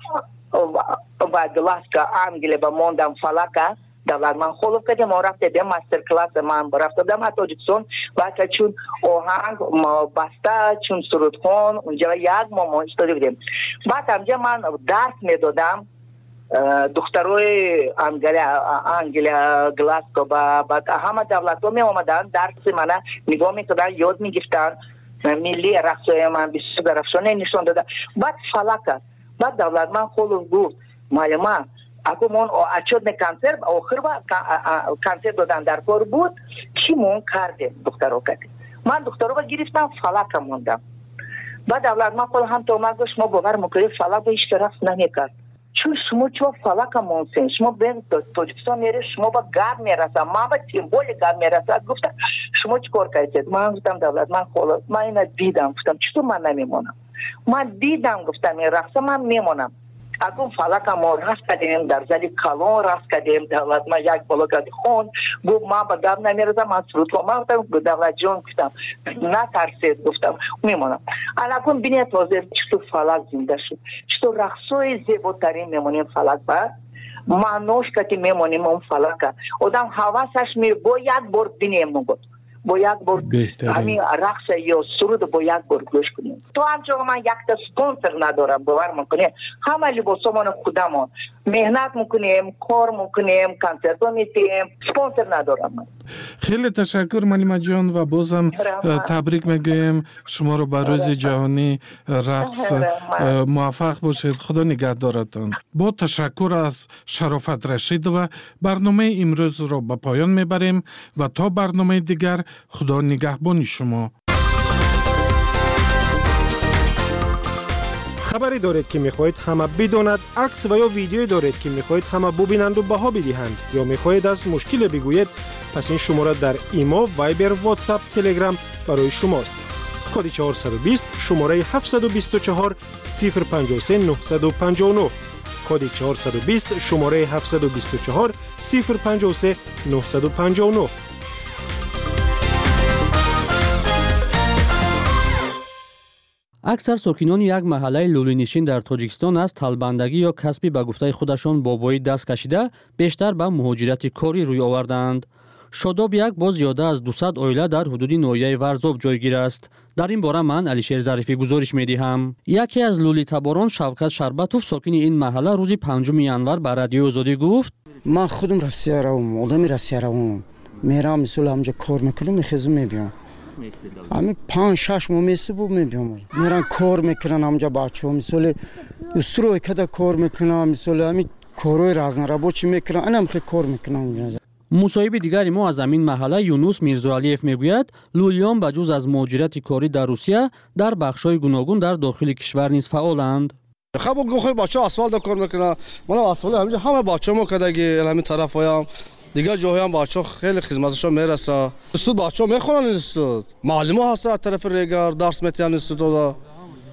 گلاسکا انگلی با موندم فلک دولت من خلوف کردم و رفته ماستر کلاس من رفته دم تاجیکستان و چون آهنگ بسته چون سرودخوان اونجا یک ما استادی بودیم. بعد همجا من درس میدادم دخترای انگلیا گلاسکو با همه دولت ها می آمدن درس من نگاه میکردن یاد میگفتن ملی رقصای من بسیار درخشانه نشان دادن. بعد فلک بعد دولت من خلوف گفت معلومه اگه من اچود کنسر آخر با کنسر دادن در کار بود چی من کردیم دخترها کردیم. من دخترها با گرفتم فلک موندم. بعد اولاد من خود هم تو مرگوش ما باور میکنیم فلک به هیچ رقص نمیکرد. چون شما چوا فلک موندین شما به تاجیکستان میره شما با گرد میرسه ما با تیمبول گرد میرسه گفتم شما چی کار کردید؟ من گفتم دولت من خلاص من اینا دیدم گفتم چطور من نمیمونم؟ من دیدم گفتم این رقص من میمونم. اگه فلک ما راست کردیم در زلی کلون راست کردیم دولت ما یک بالا کردی خون گفت ما با گرد نمیرسه من سرود کنم من گفتم دولت جان گفتم نترسید گفتم میمونم. الان بینید تازه چطور فلک زنده شد چطور رقصای زیباترین میمونیم فلک با معنوش که میمونیم اون فلک آدم حواسش می با یک بار بینیم نگود با یک بار همین رقص یا سرود با یک بار گوش کنیم. تو همچنان من یک تا سپانسر ندارم باور میکنیم همه لباسمان خودمون مهنت میکنیم کار میکنیم کنسرت میتیم سپانسر ندارم من. خیلی تشکر معلم جان و بازم تبریک میگویم شما رو به روز جهانی رقص موفق باشید. خدا نگهدارتان. با تشکر از شرافت رشید و برنامه امروز را به پایان میبریم و تا برنامه دیگر خدا نگهبان شما. خبری دارید که میخواهید همه بداند، عکس و یا ویدیویی دارید که میخواهید همه ببینند و بها بدهند یا میخواهید از مشکل بگویید، پس این شماره در ایما، وایبر، واتساپ، تلگرام برای شماست. کد 420 شماره 724 053 959 کد 420 شماره 724 053 959. اکثر ساکنان یک محله لولینشین در تاجیکستان از طالبندگی یا کسبی به گفته خودشان بابایی دست کشیده بیشتر به مهاجرت کاری روی آوردند. شاداب یک با زیاده از 200 عائله در حدود ناحیه ورزاب جایگیر است. در این باره من علیشیر ظریفی گزارش می‌دهم. یکی از لولی تباران شوکت شربتوف ساکن این محله روز 5 ینور به رادیو آزادی گفت: من خودم راسیه روم، آدمی راسیه روم. میرم مثلا همجا کار میکنم میخزم میبینم. همین 5-6 ماه میبینم. میرن کار میکنن همجا بچه‌ها مثلا استروی کدا کار میکنن مثلا همین کارهای رازن رابطی میکنن. انم خیلی کار میکنم. مصاحبه دیگری ما از همین محله یونس میرزاعلیف میگوید لولیان بجز از مهاجرت کاری در روسیه در بخش‌های گوناگون در داخل کشور نیز فعالند. خب گوخه بچه آسفالت کار میکنن. من آسفالت همینجا همه بچه‌مو کداگی همین طرفایم دیگه جاهای هم بچه‌ها خیلی خدمتشون میرسه. استاد بچه‌ها میخونن استاد. معلم هست از طرف ریگر درس میتین استاد.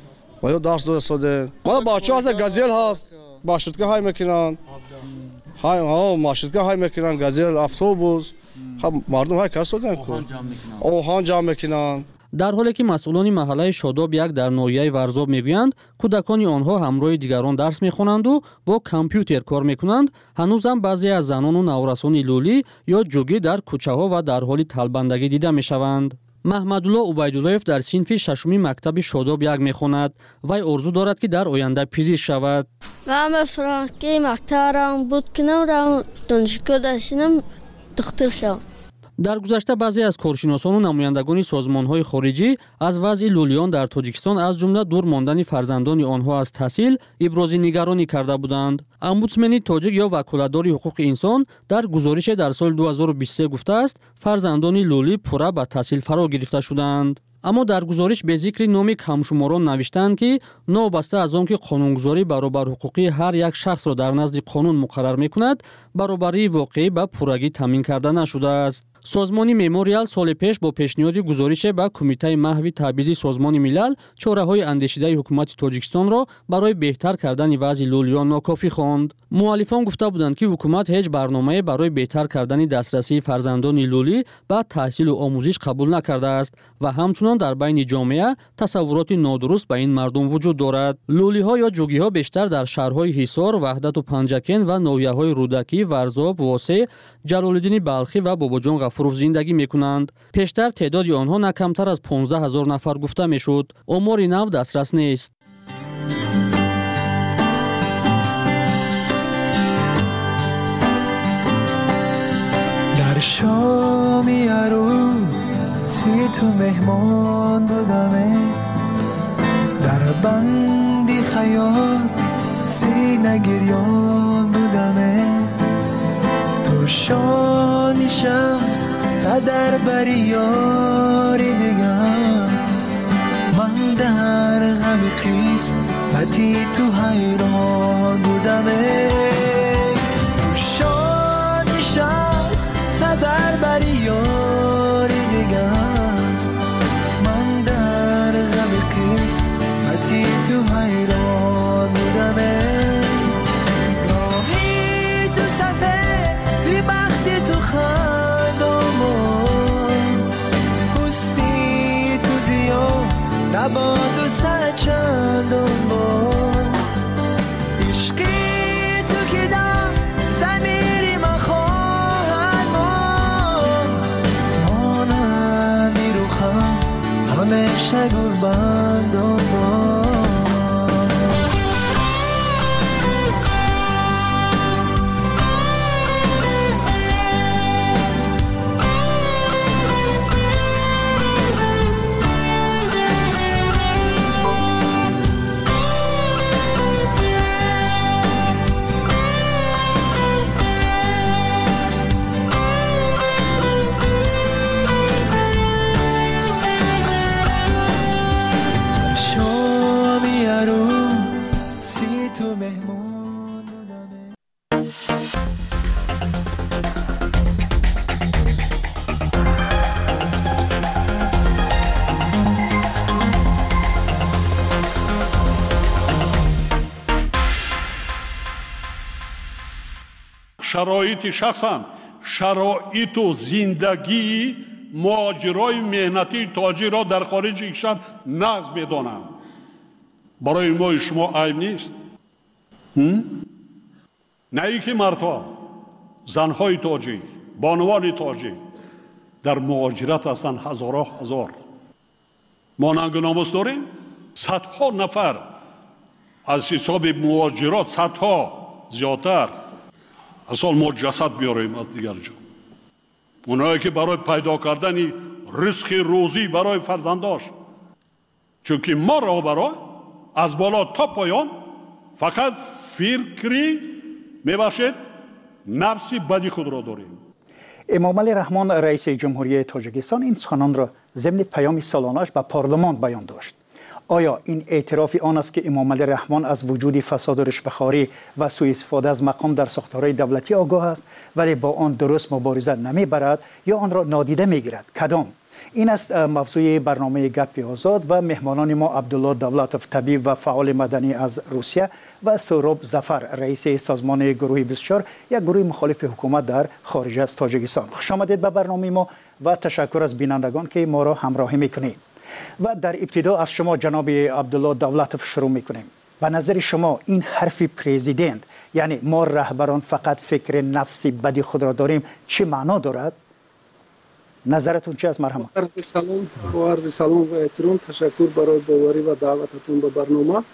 و یا درس درست شده. ما بچه از گازل هست مارشرutka های میکنن، های مارشرutka های میکنن، گازل، اتوبوس. خب مردم های کار شدن کو اوهان جمع میکنن. در حالی که مسئولان محله شاداب یک در ناحیه ورزاب میگویند کودکان آنها همراه دیگران درس میخوانند و با کامپیوتر کار میکنند، هنوز هم بعضی از زنان و نورسان لولی یا جوگی در کوچه ها و در حال طلبندگی دیده میشوند. محمدالله عبیداللهیف در صنف ششمی مکتب شاداب یک میخواند. وی آرزو دارد که در آینده پزشک شود. من فرانکی مکتبم بود کنم را دانشگاه داشتم دکتر شدم. در گذشته بعضی از کارشناسان و نمایندگان سازمان‌های خارجی از وضع لولیان در تاجیکستان از جمله دور ماندن فرزندان آنها از تحصیل ابراز نگرانی کرده بودند. امبودسمن تاجیک یا وکالتدار حقوق انسان در گزارش در سال 2023 گفته است فرزندان لولی پورا به تحصیل فرا گرفته شدند. اما در گزارش به ذکر نام کمشماران نوشتند که نوبسته از آنکه قانونگذاری برابر حقوقی هر یک شخص را در نزد قانون مقرر می‌کند، برابری واقعی به پورگی تامین کرده نشده است. سازمان مموریال سال پیش با پیشنهاد گزارش به کمیته محو تبعیض سازمان ملل چاره‌های اندیشیده حکومت تاجیکستان را برای بهتر کردن وضع لولیان ناکافی خواند. مخالفان گفته بودند که حکومت هیچ برنامه برای بهتر کردن دسترسی فرزندان لولی به تحصیل و آموزش قبول نکرده است و همچنین در بین جامعه تصورات نادرست به این مردم وجود دارد. لولی‌ها یا جوگی‌ها بیشتر در شهرهای حصار، وحدت و پنجکن و ناحیه‌های رودکی، ورزاب، واسع، جلال‌الدین بلخی و باباجان غفورов زندگی می‌کنند. پیشتر تعداد آنها نه کمتر از 15000 نفر گفته می‌شد. آمار نو دسترس نیست. در شامی عروسی تو مهمان بودمه، در بندی خیال سینه گریان بودمه، تو شانی شمس قدر بری یاری دیگر، من در غم قسمتی تو حیران بودمه، تو شانی شمس قدر بری یاری دیگر، من در غم قسمتی تو حیران بودمه، راهی تو صفه بی بختی تو خندامون، پستی تو زیاد نباد و سچندان بان، عشقی تو که در زمیری من خواهد مانندی رو خم همیشه گربندان بان. شرایط شخصم، شرایط و زندگی مهاجرای مهنتی تاجر را در خارج کشور نقض بدانم. برای ما شما عیب نیست. نه ای که مردها، زنهای تاجی، بانوان تاجی در مهاجرت هستند هزارها هزار. ما ننگ و ناموس داریم. صدها نفر از حساب مهاجرات، صدها زیادتر. اصلا ما جسد بیاریم از دیگر جا. اونایی که برای پیدا کردن رزق روزی برای فرزنداش، چون که ما را برای از بالا تا پایان فقط فکری میباشد نفسی بدی خود را داریم. امامعلی رحمان رئیس جمهوری تاجیکستان این سخنان را ضمن پیام سالانه‌اش به پارلمان بیان داشت. آیا این اعتراف آن است که امامعلی رحمان از وجود فساد و رشوه‌خواری و سوء استفاده از مقام در ساختارهای دولتی آگاه است ولی با آن درست مبارزه نمیبرد یا آن را نادیده میگیرد؟ کدام؟ این است موضوع برنامه گپ آزاد و مهمانان ما عبدالله دولتوف طبیب و فعال مدنی از روسیه و سهراب ظفر رئیس سازمان گروه 24 یک گروه مخالف حکومت در خارج از تاجیکستان. خوش آمدید به برنامه ما و تشکر از بینندگان که ما را همراهی میکنید. و در ابتدا از شما جناب عبدالله دولتوف شروع میکنیم. به نظر شما این حرف پرزیدنت، یعنی ما رهبران فقط فکر نفسی بدی خود را داریم، چه معنا دارد؟ نظرتون چه است؟ مرحبا. عرض سلام و احترام، تشکر برای باوری و دعوتتون به برنامه.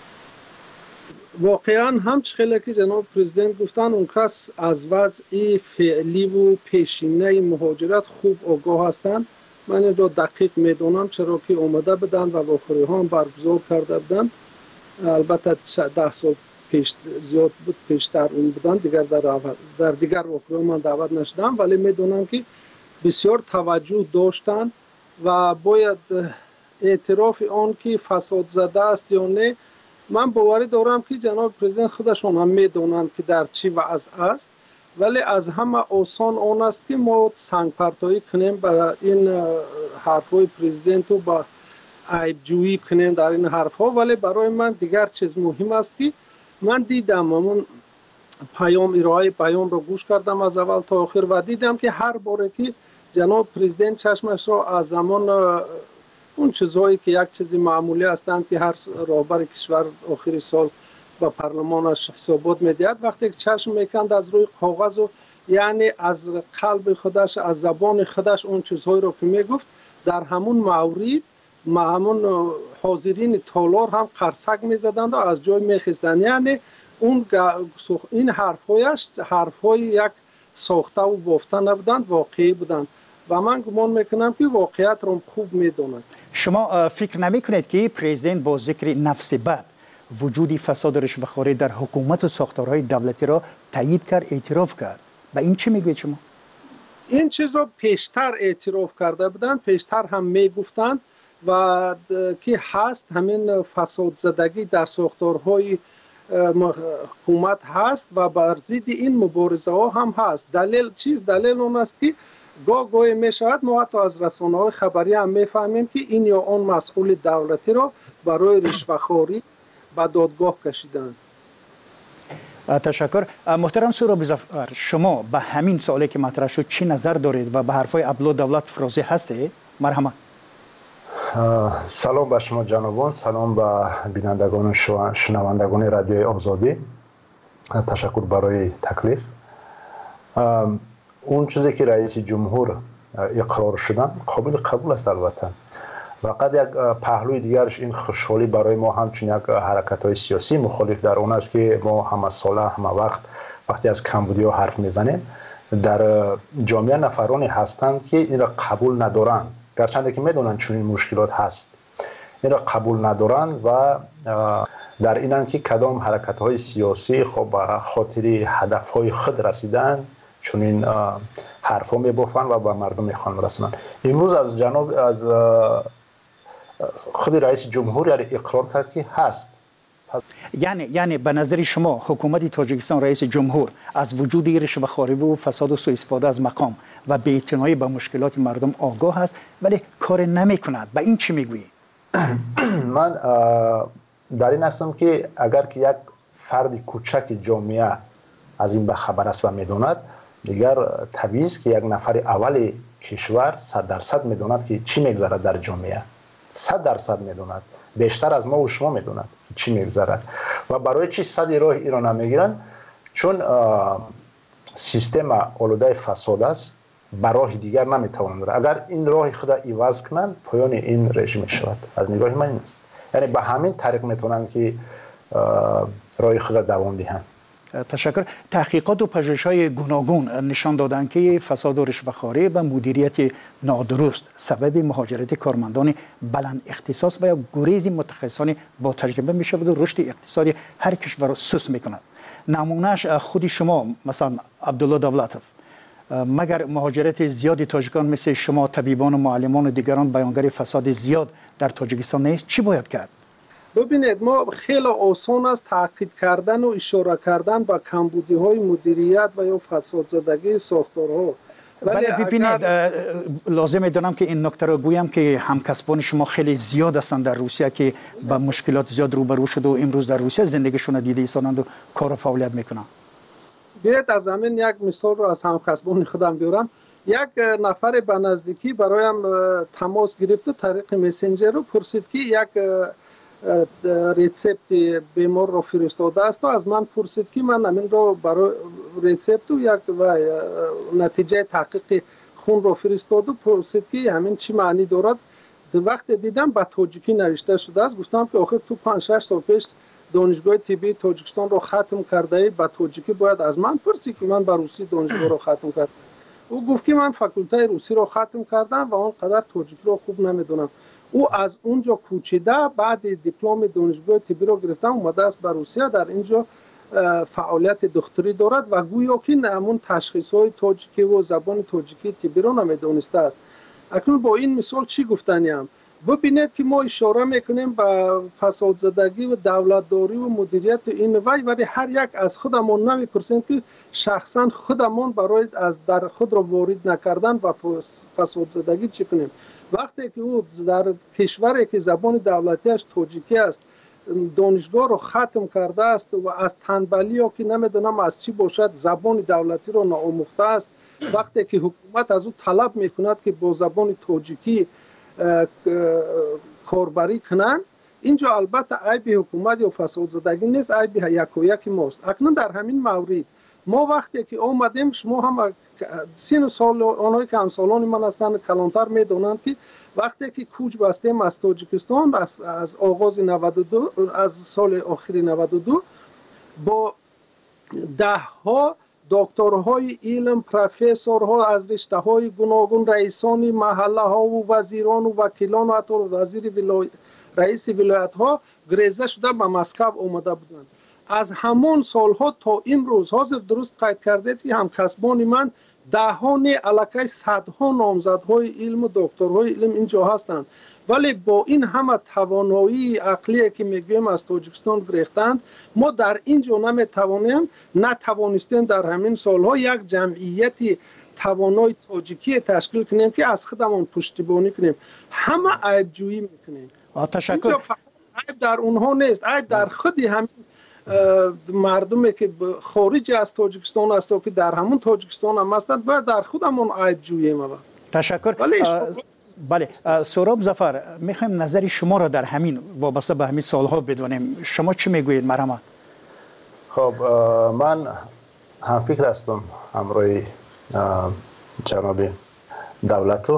واقعا همچنین که جناب پرزیدنت گفتن، اون کس از وضع فعلی و پیشینه مهاجرت خوب آگاه هستند. من این را دقیق میدونم، چرا که اومده بدن و واقعی ها هم برگزار کرده بدن. البته 10 سال پیش زیاد بود، پیشتر اون بودن، دیگر در دیگر واقعی من دعوت نشدم، ولی میدونم که بسیار توجه داشتن و باید اعتراف آن که فساد زده است یا نه. من باوری دارم که جناب پرزیدنت خودشون هم میدونند که در چی وضع است، ولی از همه آسان آن است که ما سنگ پرتایی کنیم به این حرفهای پرزیدنت و با عیب جویی کنیم در این حرفها. ولی برای من دیگر چیز مهم است که من دیدم همون ارائه پیام را گوش کردم از اول تا آخر و دیدم که هر باره که جناب پرزیدنت چشمش را از زمان اون چیزهایی که یک چیزی معمولی هستند که هر رهبر کشور آخر سال با پارلمانش حسابات میدهد، وقتی که چشم میکند از روی کاغذ و یعنی از قلب خودش، از زبان خودش اون چیزهایی را که میگفت، در همون مورد همون حاضرین تالار هم قرصک میزدند و از جای میخیستند. یعنی این حرفهای یک ساخته و بافته نبودند، واقعی بودند و من گمان میکنم که واقعیت را خوب میدونند. شما فکر نمی کنید که پرزیدنت با ذکر نفس بد وجودی فساد و رشوه‌خواری در حکومت و ساختارهای دولتی را تایید کرد، اعتراف کرد؟ به این چی میگوید شما؟ این چیز را پیشتر اعتراف کرده بودند، پیشتر هم میگفتند و که هست همین فساد زدگی در ساختارهای حکومت هست و بر ضد این مبارزه ها هم هست. دلیل اون است که گاهی می شود ما حتی از رسانه‌های خبری هم میفهمیم که این یا آن مسئول دولتی را برای رشوه‌خواری به دادگاه کشیدند. تشکر. محترم سهراب ظفر، شما به همین سوالی که مطرح شد چی نظر دارید و به حرفای عبدالله دولتوف راضی هستید؟ مرحبا. سلام به شما جنابان، سلام به بینندگان و شنوندگان رادیوی آزادی. تشکر برای تکلیف. اون چیزی که رئیس جمهور اقرار شدن قابل قبول است البته. فقط یک پهلوی دیگرش این خوشحالی برای ما همچون یک حرکت‌های سیاسی مخالف در اون است که ما همه ساله همه وقتی از کمبودیا حرف میزنیم، در جامعه نفرانی هستند که این را قبول ندارند، گرچند که میدونن چون این مشکلات هست، این را قبول ندارند و در اینن که کدام حرکت‌های سیاسی خب به خاطر هدف‌های خود رسیدن چون این حرفا میبافن و به مردم میخوان رسونن. امروز از خود رئیس جمهور اقرار کرد که هست. یعنی به نظر شما حکومت تاجیکستان، رئیس جمهور از وجود رشوه‌خواری و فساد و سوء استفاده از مقام و بی‌اعتنایی به مشکلات مردم آگاه است ولی کار نمی‌کند. به این چی میگویی؟ من در این هستم که اگر که یک فرد کوچک جامعه از این به خبر است و میدوند، دیگر طبیعی است که یک نفر اول کشور 100% میدوند که چی میگذرد در جامعه. 100% میدوند، بیشتر از ما و شما میدوند چی میگذرد و برای چی 100 راه ایران نمیگیرن؟ چون سیستم آلوده فساد است، به راه دیگر نمیتوانند. اگر این راه خود عوض کنند پایان این رژیم میشود. از نگاه من این است، یعنی به همین طریق میتونند که راه خود دوام دهند. تشکر. تحقیقات و پژوهش‌های گوناگون نشان دادند که فساد و رشوه‌خواری و مدیریت نادرست سبب مهاجرت کارمندان بلند اختصاص و یا گریز متخصصان با تجربه می‌شود و رشد اقتصادی هر کشور را سوس می‌کند. نمونهش خود شما مثلا عبدالله دولتوف، مگر مهاجرت زیاد تاجیکان مثل شما طبیبان و معلمان و دیگران بیانگر فساد زیاد در تاجیکستان نیست؟ چی باید کرد؟ ببینید، ما خیلی آسان است تاکید کردن و اشاره کردن به کمبودی‌های مدیریت و یا فساد زدگی ساختارها، ولی ببینید لازم میدونم که این نکته رو گویم که همکسبان شما خیلی زیاد هستند در روسیه که با مشکلات زیاد روبرو شده و امروز در روسیه زندگیشون دیده ایستادند و کار و فعالیت میکنن. بیاید از همین یک مثال رو از همکسبان خودم بیارم. یک نفر به نزدیکی برایم تماس گرفت طریق مسنجر رو پرسید که یک ریسپت بیمار رو فرستاده است و از من پرسید که من همین رو برای ریسپت و یک نتیجه تحقیق خون رو فرستاد و پرسید که همین چی معنی دارد. وقت دیدم به تاجیکی نوشته شده است. گفتم که آخر تو 5-6 سال پیش دانشگاه طبی تاجیکستان رو ختم کرده ای، به تاجیکی باید از من پرسی که من به روسی دانشگاه رو ختم کردم. او گفت که من فاکولته روسی رو ختم کردم و اونقدر تاجیکی رو خوب نمیدونم. او از اونجا کوچیده بعد دیپلم دانشگاه طبی رو گرفتم اومده است به روسیه، در اینجا فعالیت دکتری دارد و گویا که همون تشخیص‌های تاجیکی و زبان تاجیکی طبی رو نمیدونسته است. اکنون با این مثال چی گفتنیم؟ ببینید که ما اشاره میکنیم به فساد زدگی و دولتداری و مدیریت این ولی هر یک از خودمون نمیپرسیم که شخصا خودمون برای از در خود را وارد نکردن و فساد زدگی چی کنیم. وقتی که او در کشوری که زبان دولتیش تاجیکی است دانشگاه رو ختم کرده است و از تنبلی یا که نمیدونم از چی باشد زبان دولتی رو ناآموخته است، وقتی که حکومت از او طلب میکند که با زبان تاجیکی کاربری کنن، اینجا البته عیب حکومت یا فساد زدگی نیست، عیب یک و یک ماست. اکنون در همین مورد ما وقتی که آمدیم، شما هم سین سال آنهایی که همسالان من هستند کلانتر میدونند که وقتی که کوچ بستیم از تاجیکستان از آغاز 92 از سال آخر 92 با 10 ها دکترهای علم، پروفسورها از رشته های گوناگون، رئیسان محله ها و وزیران و وکیلان و حتی رئیس ولایت ها گریزه شده به مسکو آمده بودند. از همون سالها تا امروز حاضر درست قید کردید که همکسبان من دهان علاقه صدها نامزدهای علم و دکترهای علم اینجا هستند، ولی با این همه توانایی عقلی که میگویم از تاجیکستان گرفتند، ما در اینجا نتوانستیم در همین سالها یک جمعیتی توانای تاجیکی تشکیل کنیم که از خودمون پشتیبانی کنیم. همه عیب جویی میکنیم. تشکر. عیب در اونها نیست، عیب در خودی همین مردمی که خارج از تاجیکستان است و که در همون تاجیکستان هم هستند باید در خودمون عیب جوییم. تشکر. بله سهراب ظفر، میخوایم نظر شما را در همین وابسته به همین سالها بدونیم. شما چی میگویید مرحمت؟ خب من هم فکر هستم همراه جناب دولتوف.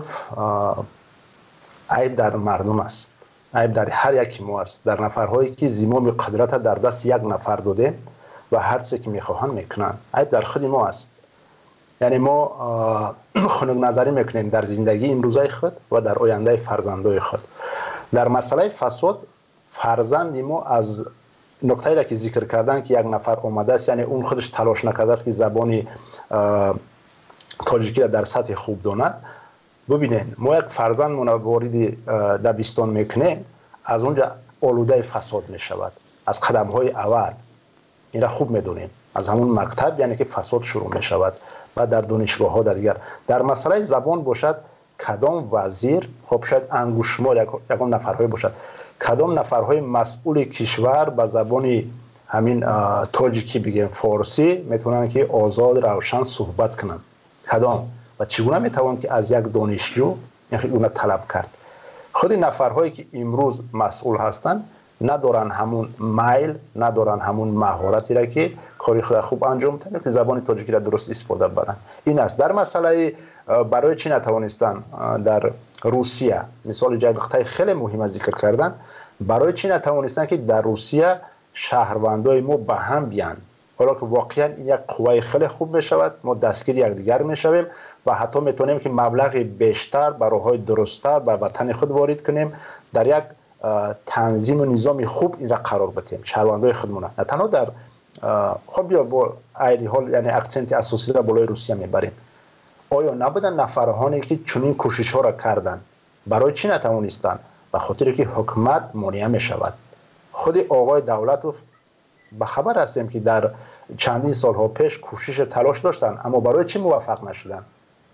عیب در مردم است، عیب در هر یکی ما است، در نفرهایی که زمام قدرت در دست یک نفر داده و هر چه که میخواهند میکنن. عیب در خود ما است. یعنی ما خنک نظری میکنیم در زندگی امروزای خود و در آینده فرزندای خود. در مسئله فساد فرزند ما از نقطه‌ای را که ذکر کردن که یک نفر اومده است، یعنی اون خودش تلاش نکرده است که زبانی تاجیکی را در سطح خوب داند. ببینید ما یک فرزند وارد دبستان میکنه، از اونجا آلوده فساد میشود از قدم های اول. این را خوب میدونیم از همون مکتب، یعنی که فساد شروع میشود و در دانشگاه ها دیگر. در مسئله زبان باشد کدام وزیر، خب شاید انگشتشمار یکم نفرهای باشد، کدام نفرهای مسئول کشور به زبان همین تاجیکی بگیم فارسی میتونن که آزاد روشن صحبت کنن؟ کدام و چگونه میتوان که از یک دانشجو اون طلب کرد؟ خود نفرهایی که امروز مسئول هستند ندارن همون میل، ندارن همون مهارتی را که کاری خود خوب انجام میدن که زبان تاجیکی را درست استفاده بدن. این است. در مسئله برای چی نتوانستن در روسیه، مثال جای نقطه خیلی مهم ذکر کردن، برای چی نتوانستن که در روسیه شهروندای ما به هم بیان؟ حالا که واقعا این یک قوه خیلی خوب میشود، ما دستگیر یکدیگر میشویم و حتی میتونیم که مبلغ بیشتر برای راه درست‌تر به وطن خود وارد کنیم، در یک تنظیم و نظام خوب این را قرار بدیم شهروندای خودمون. نه تنها در خب بیا با ایدی حال یعنی اکسنت اساسی را بالای روسیه میبریم. آیا نبودن نفرهایی که چنین کوشش ها را کردن؟ برای چی نتوانستن؟ به خاطر که حکومت مانع میشود. خود آقای دولتوف به خبر هستیم که در چندین سالها پیش کوشش تلاش داشتن، اما برای چی موفق نشدن؟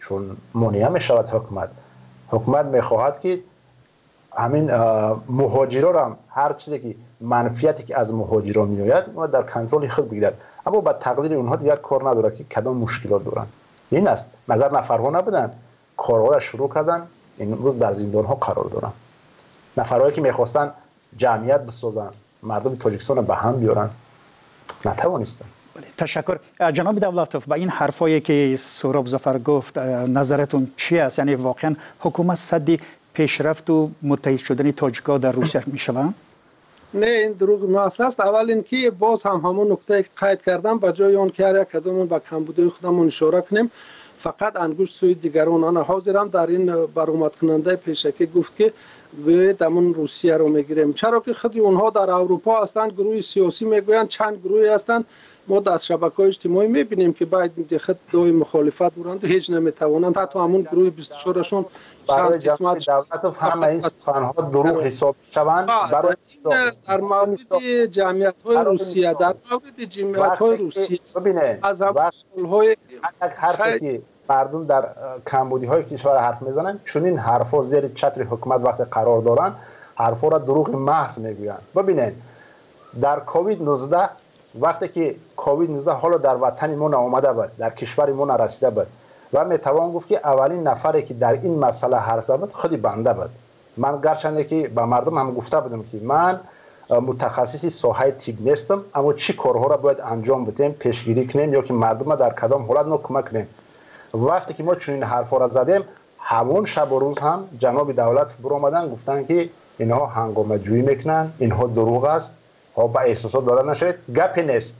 چون مانع می شود حکومت میخواهد که همین مهاجران هم هر چیزی که منفیتی که از مهاجران میآید اون در کنترل خود بگیرد، اما با تقدیر اونها دیگر کار نداره که کدام مشکلات دارن. این است مگر نفرها نبودن کارها را شروع کردن، امروز در زندان ها قرار دارن. نفرهایی که میخواستن جمعیت بسازن، مردم تاجیکستان به هم بیارن، نتوانستن. تشکر. جناب دولتوف، به این حرفایی که سهراب ظفر گفت نظرتون چی است؟ یعنی واقعا حکومت صد پیشرفت و متحد شدن تاجیک‌ها در روسیه میشوند؟ نه، این دروغ محض است. اول اینکه باز همون نکته که قید کردم به جای آن که هر یک کدام به کمبودی خودمون اشاره کنیم فقط انگشت سوی دیگران. آن حاضرم در این برآمد کننده پیشکی گفت که باید همون روسیه رو میگیریم، چرا که خود اونها در اروپا هستند، گروه سیاسی میگویند، چند گروهی هستند. ما در شبکه‌های اجتماعی میبینیم که باید خود دوی مخالفت دارند و هیچ نمیتوانند. حتی همون گروه 24 شون برای قسمت دولت همه این سخن‌ها دروغ حساب شوند. برای در مورد جمعیت‌های روسیه، در مورد جمعیت‌های روسیه از سال‌های حرفی که مردم در کمبودی‌های کشور حرف میزنن، چون این حرفا زیر چتر حکومت وقت قرار دارن حرفا را دروغ محض میگویند. ببینید در کووید 19 وقتی که کووید 19 حالا در وطن ما آمده بود، در کشور ما نرسیده بود و میتوان گفت که اولین نفری که در این مسئله حرف زد خود بنده بود. من گرچنده که به مردم هم گفته بودم که من متخصصی ساحه طب نیستم، اما چی کارها را باید انجام بدیم، پیشگیری کنیم یا که مردم در کدام حالت ما کمک کنیم. وقتی که ما چون این حرفا را زدیم همون شب و روز هم جناب دولت برو آمدن گفتن که اینها هنگامه جویی میکنن، اینها دروغ است، ها با احساسات داده نشد، گپی نیست.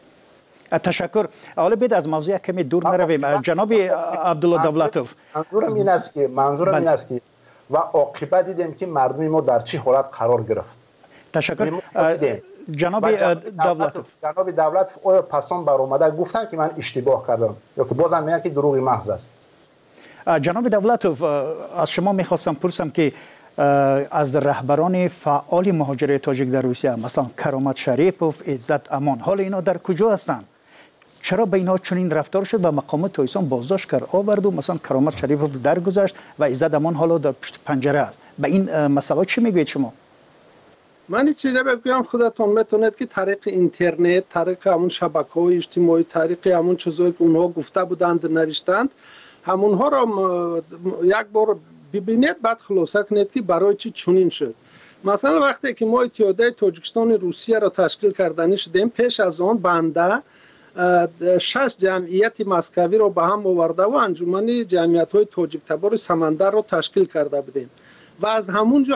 تشکر. حالا بید از موضوع کمی دور نرویم. جناب عبدالله دولتوف، منظورم این است که و عاقبت دیدیم که مردم ما در چه حالت قرار گرفت. تشکر. جناب دولتوف آیا پسان بر اومده گفتن که من اشتباه کردم یا که بازم میگن که دروغ محض است؟ جناب دولتوف، از شما میخواستم پرسم که از رهبران فعال مهاجر تاجیک در روسیه مثلا کرامت شریپوف، عزت امان، حال اینا در کجا هستند؟ چرا به اینا چنین رفتار شد و مقامات تویسان بازداشت کرد آورد و مثلا کرامت شریپوف درگذشت و عزت امان حالا در پشت پنجره است؟ به این مسئله چی میگوید شما؟ من چیزی بگم خودتون میتونید که طریق اینترنت، طریق همون شبکه‌های اجتماعی، طریق همون چیزایی که اونها گفته بودند نوشتند، همونها را یک بار ببینید بعد خلاصه کنید که برای چی چنین شد. مثلا وقتی که ما اتحادیه تاجیکستان روسیه را تشکیل کردنی شدیم، پیش از آن بنده 6 جمعیت مسکوی را به هم آورده و انجمن جمعیت‌های تاجیک تبار سمندر را تشکیل کرده بودیم و از همونجا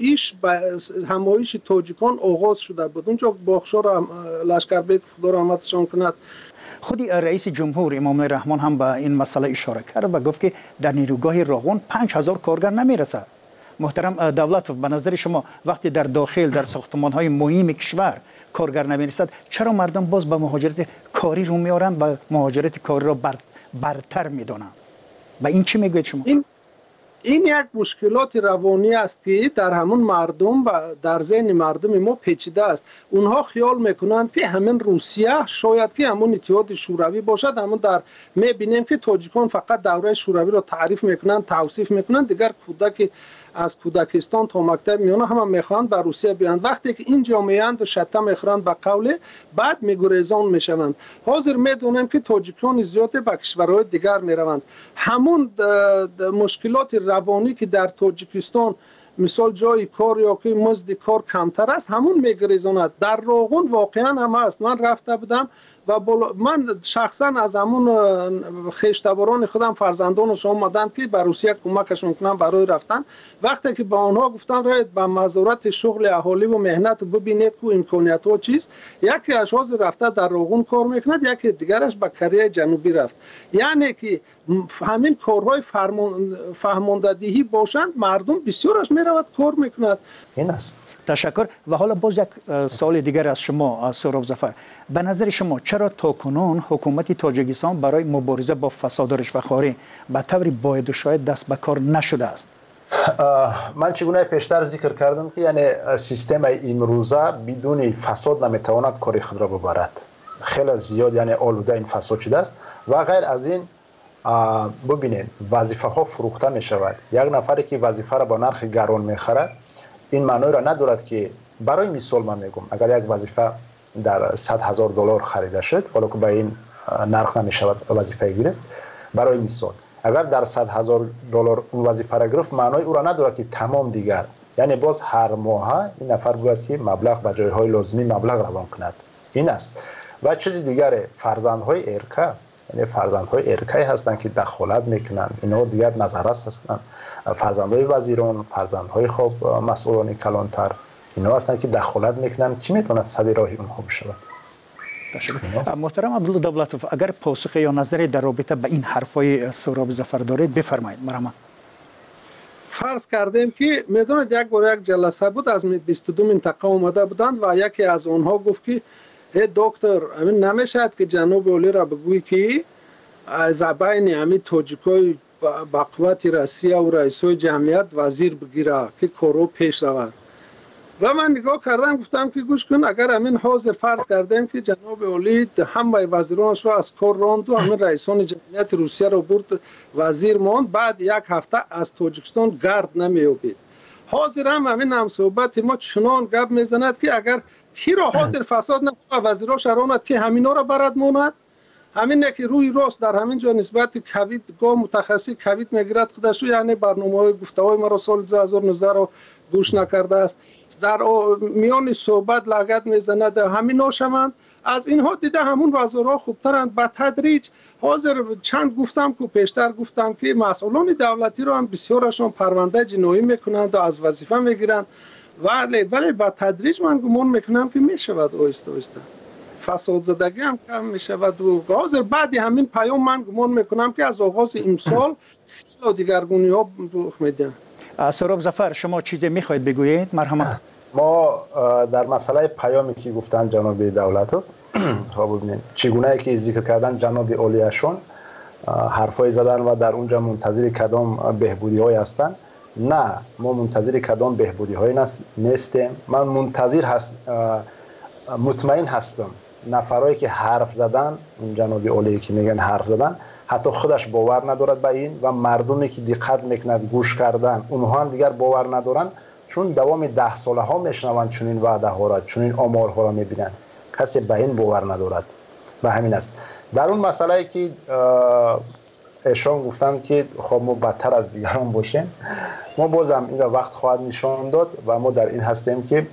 همایش تاجیکان آغاز شده بود. اونجا باخشار لشکربیک خدا رحمتشان کند، خودی رئیس جمهور امام رحمان هم به این مسئله اشاره کرد و گفت که در نیروگاه راغون 5000 کارگر نمیرسد. محترم دولتوف، به نظر شما وقتی در داخل در ساختمان‌های مهم کشور کارگر نمیرسد، چرا مردم باز به مهاجرت کاری رو میارن و مهاجرت کاری را برتر میدونن؟ به این چی میگوید شما؟ این یک مشکلات روانی است که در همون مردم و در ذهن مردم ما پیچیده است. اونها خیال میکنند که همین روسیه شاید که همون اتحاد شوروی باشد، اما در میبینیم که تاجیکان فقط دوره شوروی را تعریف میکنند، توصیف میکنند، دیگر کودک از کودکستان تا مکتب میانه همه میخواند به روسیه بیاند. وقتی که این جامعه اند و شتم میخورند به قول بعد میگریزان میشوند. حاضر میدونیم که تاجیکان زیاد به کشورهای دیگر میروند. همون مشکلات روانی که در تاجیکستان مثال جای کار یا که مزد کار کمتر است همون میگریزاند. در راغون واقعا هم است. من رفته بودم و من شخصا از همون خیشتباران خودم فرزندانشون آمدند که به روسیه کمکشون کنم برای رفتن. وقتی که به آنها گفتم راید به مزارت شغل اهالی و مهنت ببینید که امکانیت ها چیست، یکی اشخاص رفته در راغون کار میکند، یکی دیگرش به کره جنوبی رفت. یعنی که همین کارهای فهماندهی باشند مردم بسیارش میرود کار میکند. این است. تشکر. و حالا باز یک سوال دیگر از شما سهراب ظفر، به نظر شما چرا تاکنون حکومت تاجیکستان برای مبارزه با فساد و رشوه‌خواری به طور باید و شاید دست به کار نشده است؟ من چگونه پیشتر ذکر کردم که یعنی سیستم امروزه بدون فساد نمیتواند کاری خود را ببرد. خیلی زیاد یعنی آلوده این فساد شده است و غیر از این ببینید وظیفه ها فروخته می شود. یک نفری که وظیفه را با نرخ گران می خرد این معنی را ندارد که برای مثال من میگم اگر یک وظیفه در 100,000 دلار خریده شد حالا که به این نرخ نمی شود وظیفه گیره برای مثال اگر در 100,000 دلار اون وظیفه را گرفت معنی او را ندارد که تمام دیگر یعنی باز هر ماه این نفر باید که مبلغ به جای های لازمی مبلغ روان کند این است و چیز دیگر فرزندهای ارکه یعنی فرزندهای ارکه هستند که دخالت میکنند اینا دیگر نظررس هستند فرزندهای وزیران فرزندهای خب مسئولان کلانتر اینا هستند که دخالت میکنند کی میتواند سد راه اونها بشود محترم عبدالله دولتوف اگر پاسخ یا نظری در رابطه به این حرفای سهراب ظفر دارید بفرمایید مرحبا فرض کردیم که میدونید یک بار یک جلسه بود از 22 منطقه اومده بودند و یکی از اونها گفت که دکتر همین نمیشد که جناب اولی را بگویی که از بین همین تاجیکای با قوت روسیه و رئیسای جمعیت وزیر بگیره که کارو پیش رود و من نگاه کردم گفتم که گوش کن اگر همین حاضر فرض کردیم که جناب اولی همه وزیرانش را از کار راند و همین رئیسان جمعیت روسیه را برد وزیر ماند بعد یک هفته از تاجیکستان گرد نمیابید حاضر همین هم صحبت ما چنان گپ میزند که اگر کی را حاضر فساد نفت وزیراش راند که همینا را برد ماند همین که روی راست در همین جا نسبت کوید گاه متخصصی کوید میگیرد خودش یعنی برنامه‌های گفته‌های مرا سال 2019 را گوش نکرده است در میان صحبت لگد میزند همینا شوند از اینها دیده همون وزرا خوبترند به تدریج حاضر چند گفتم که پیشتر گفتم که مسئولان دولتی را هم بسیارشان پرونده جنایی میکنند و از وظیفه میگیرند ولی با تدریج من گمان میکنم که میشود آهسته آهسته فساد زدگی هم کم میشود و حاضر بعد همین پیام من گمان میکنم که از آغاز امسال خیلی دیگرگونی ها رخ میدن. سهراب ظفر شما چیزی میخواید بگویید مرحبا ما در مسئله پیامی که گفتن جناب دولتو خب ببینید چگونه که ذکر کردن جناب اولیشون حرفای زدن و در اونجا منتظر کدام بهبودی های هستن نه ما منتظر کدام بهبودی های نیستیم من منتظر مطمئن هستم نفرایی که حرف زدن اون جناب اولی که میگن حرف زدن حتی خودش باور ندارد به این و مردمی که دقت میکنند گوش کردن اونها هم دیگر باور ندارن چون دوام 10 ساله ها میشنوند چنین وعده ها را چنین آمار ها را میبینند کسی به این باور ندارد و همین است در اون مسئله که ایشان گفتند که خب ما بدتر از دیگران باشیم ما بازم این را وقت خواهد نشان داد و ما در این هستیم که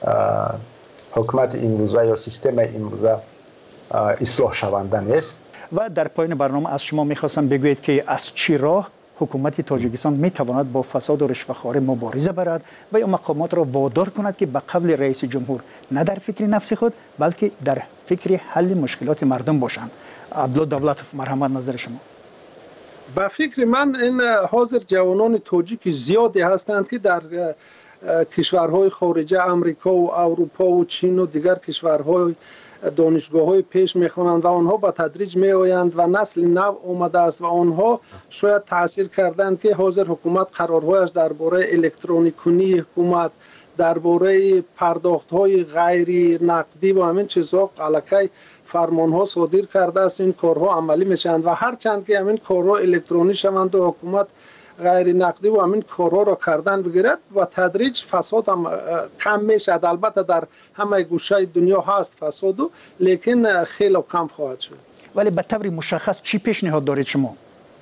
حکومت امروزه یا سیستم امروزه اصلاح شونده نیست و در پایان برنامه از شما میخواستم بگویید که از چی راه حکومت تاجیکستان میتواند با فساد و رشوه‌خواری مبارزه برد و یا مقامات را وادار کند که به قبل رئیس جمهور نه در فکر نفس خود بلکه در فکر حل مشکلات مردم باشند. عبدالله دولتوف مرحمت نظر شما. به فکر من این حاضر جوانان تاجیک زیادی هستند که در کشورهای خارجه امریکا و اروپا و چین و دیگر کشورهای دانشگاه‌های پیش می‌خوانند و آنها با تدریج می‌آیند و نسل نو آمده است و آنها شاید تاثیر کردند که حاضر حکومت قرارهایش درباره الکترونیکی حکومت درباره پرداخت‌های غیر نقدی و همین چیزها الکی فرمان‌ها صادر کرده است این کارها عملی میشند و هر چند که همین کارها الکترونی شوند و حکومت غیر نقدی و همین کارها را کردن بگیرد و تدریج فساد هم کم میشد البته در همه گوشه دنیا هست فساد لیکن خیلی کم خواهد شد ولی به طور مشخص چی پیشنهاد دارید شما؟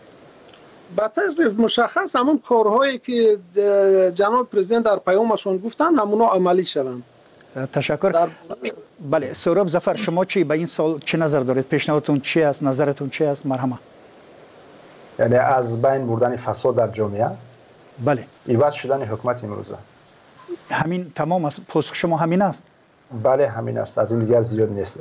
به طور مشخص همون کارهایی که جناب پرزیدنت در پیامشون گفتن همونا عملی شوند. تشکر. بله سهراب ظفر شما چی به این سال چه نظر دارید؟ پیشنهادتون چی است؟ نظرتون چی است؟ مرحبا. یعنی از بین بردن فساد در جامعه بله عوض شدن حکومت امروزه همین تمام است پاسخ شما همین است بله همین است از این دیگر زیاد نیست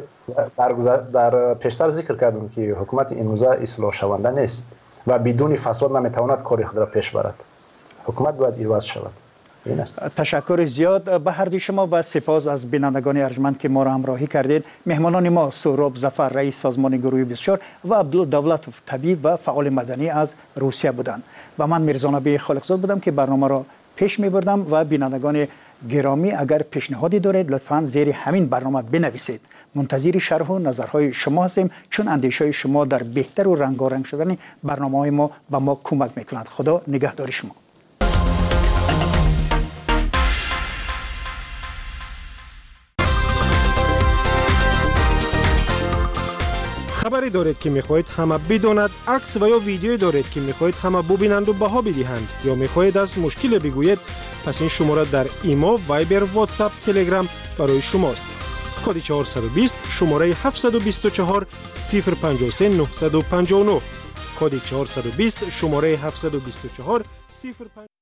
در پیشتر ذکر کردم که حکومت امروزه اصلاح شونده نیست و بدون فساد نمیتواند کاری خود را پیش برد حکومت باید عوض شود این است. تشکر زیاد به هر دوی شما و سپاس از بینندگان ارجمند که ما را همراهی کردید. مهمانان ما سهراب ظفر رئیس سازمان گروه 24 و عبدالله دولتوف طبیب و فعال مدنی از روسیه بودند و من میرزا نبی خالقزاد بودم که برنامه را پیش میبردم و بینندگان گرامی اگر پیشنهادی دارید لطفاً زیر همین برنامه بنویسید منتظر شرح و نظرهای شما هستیم، چون اندیشه شما در بهتر و رنگارنگ شدن برنامه‌های ما به ما کمک می‌کند. خدا نگهدار شما. خبری دارید که میخواهید همه بداند، عکس و یا ویدیویی دارید که میخواهید همه ببینند و بها بدهند، یا میخواهید از مشکل بگویید، پس این شماره در ایما، وایبر، واتساپ، تلگرام برای شماست. کد 420 شماره 724 053 959. کد 420 شماره 724 0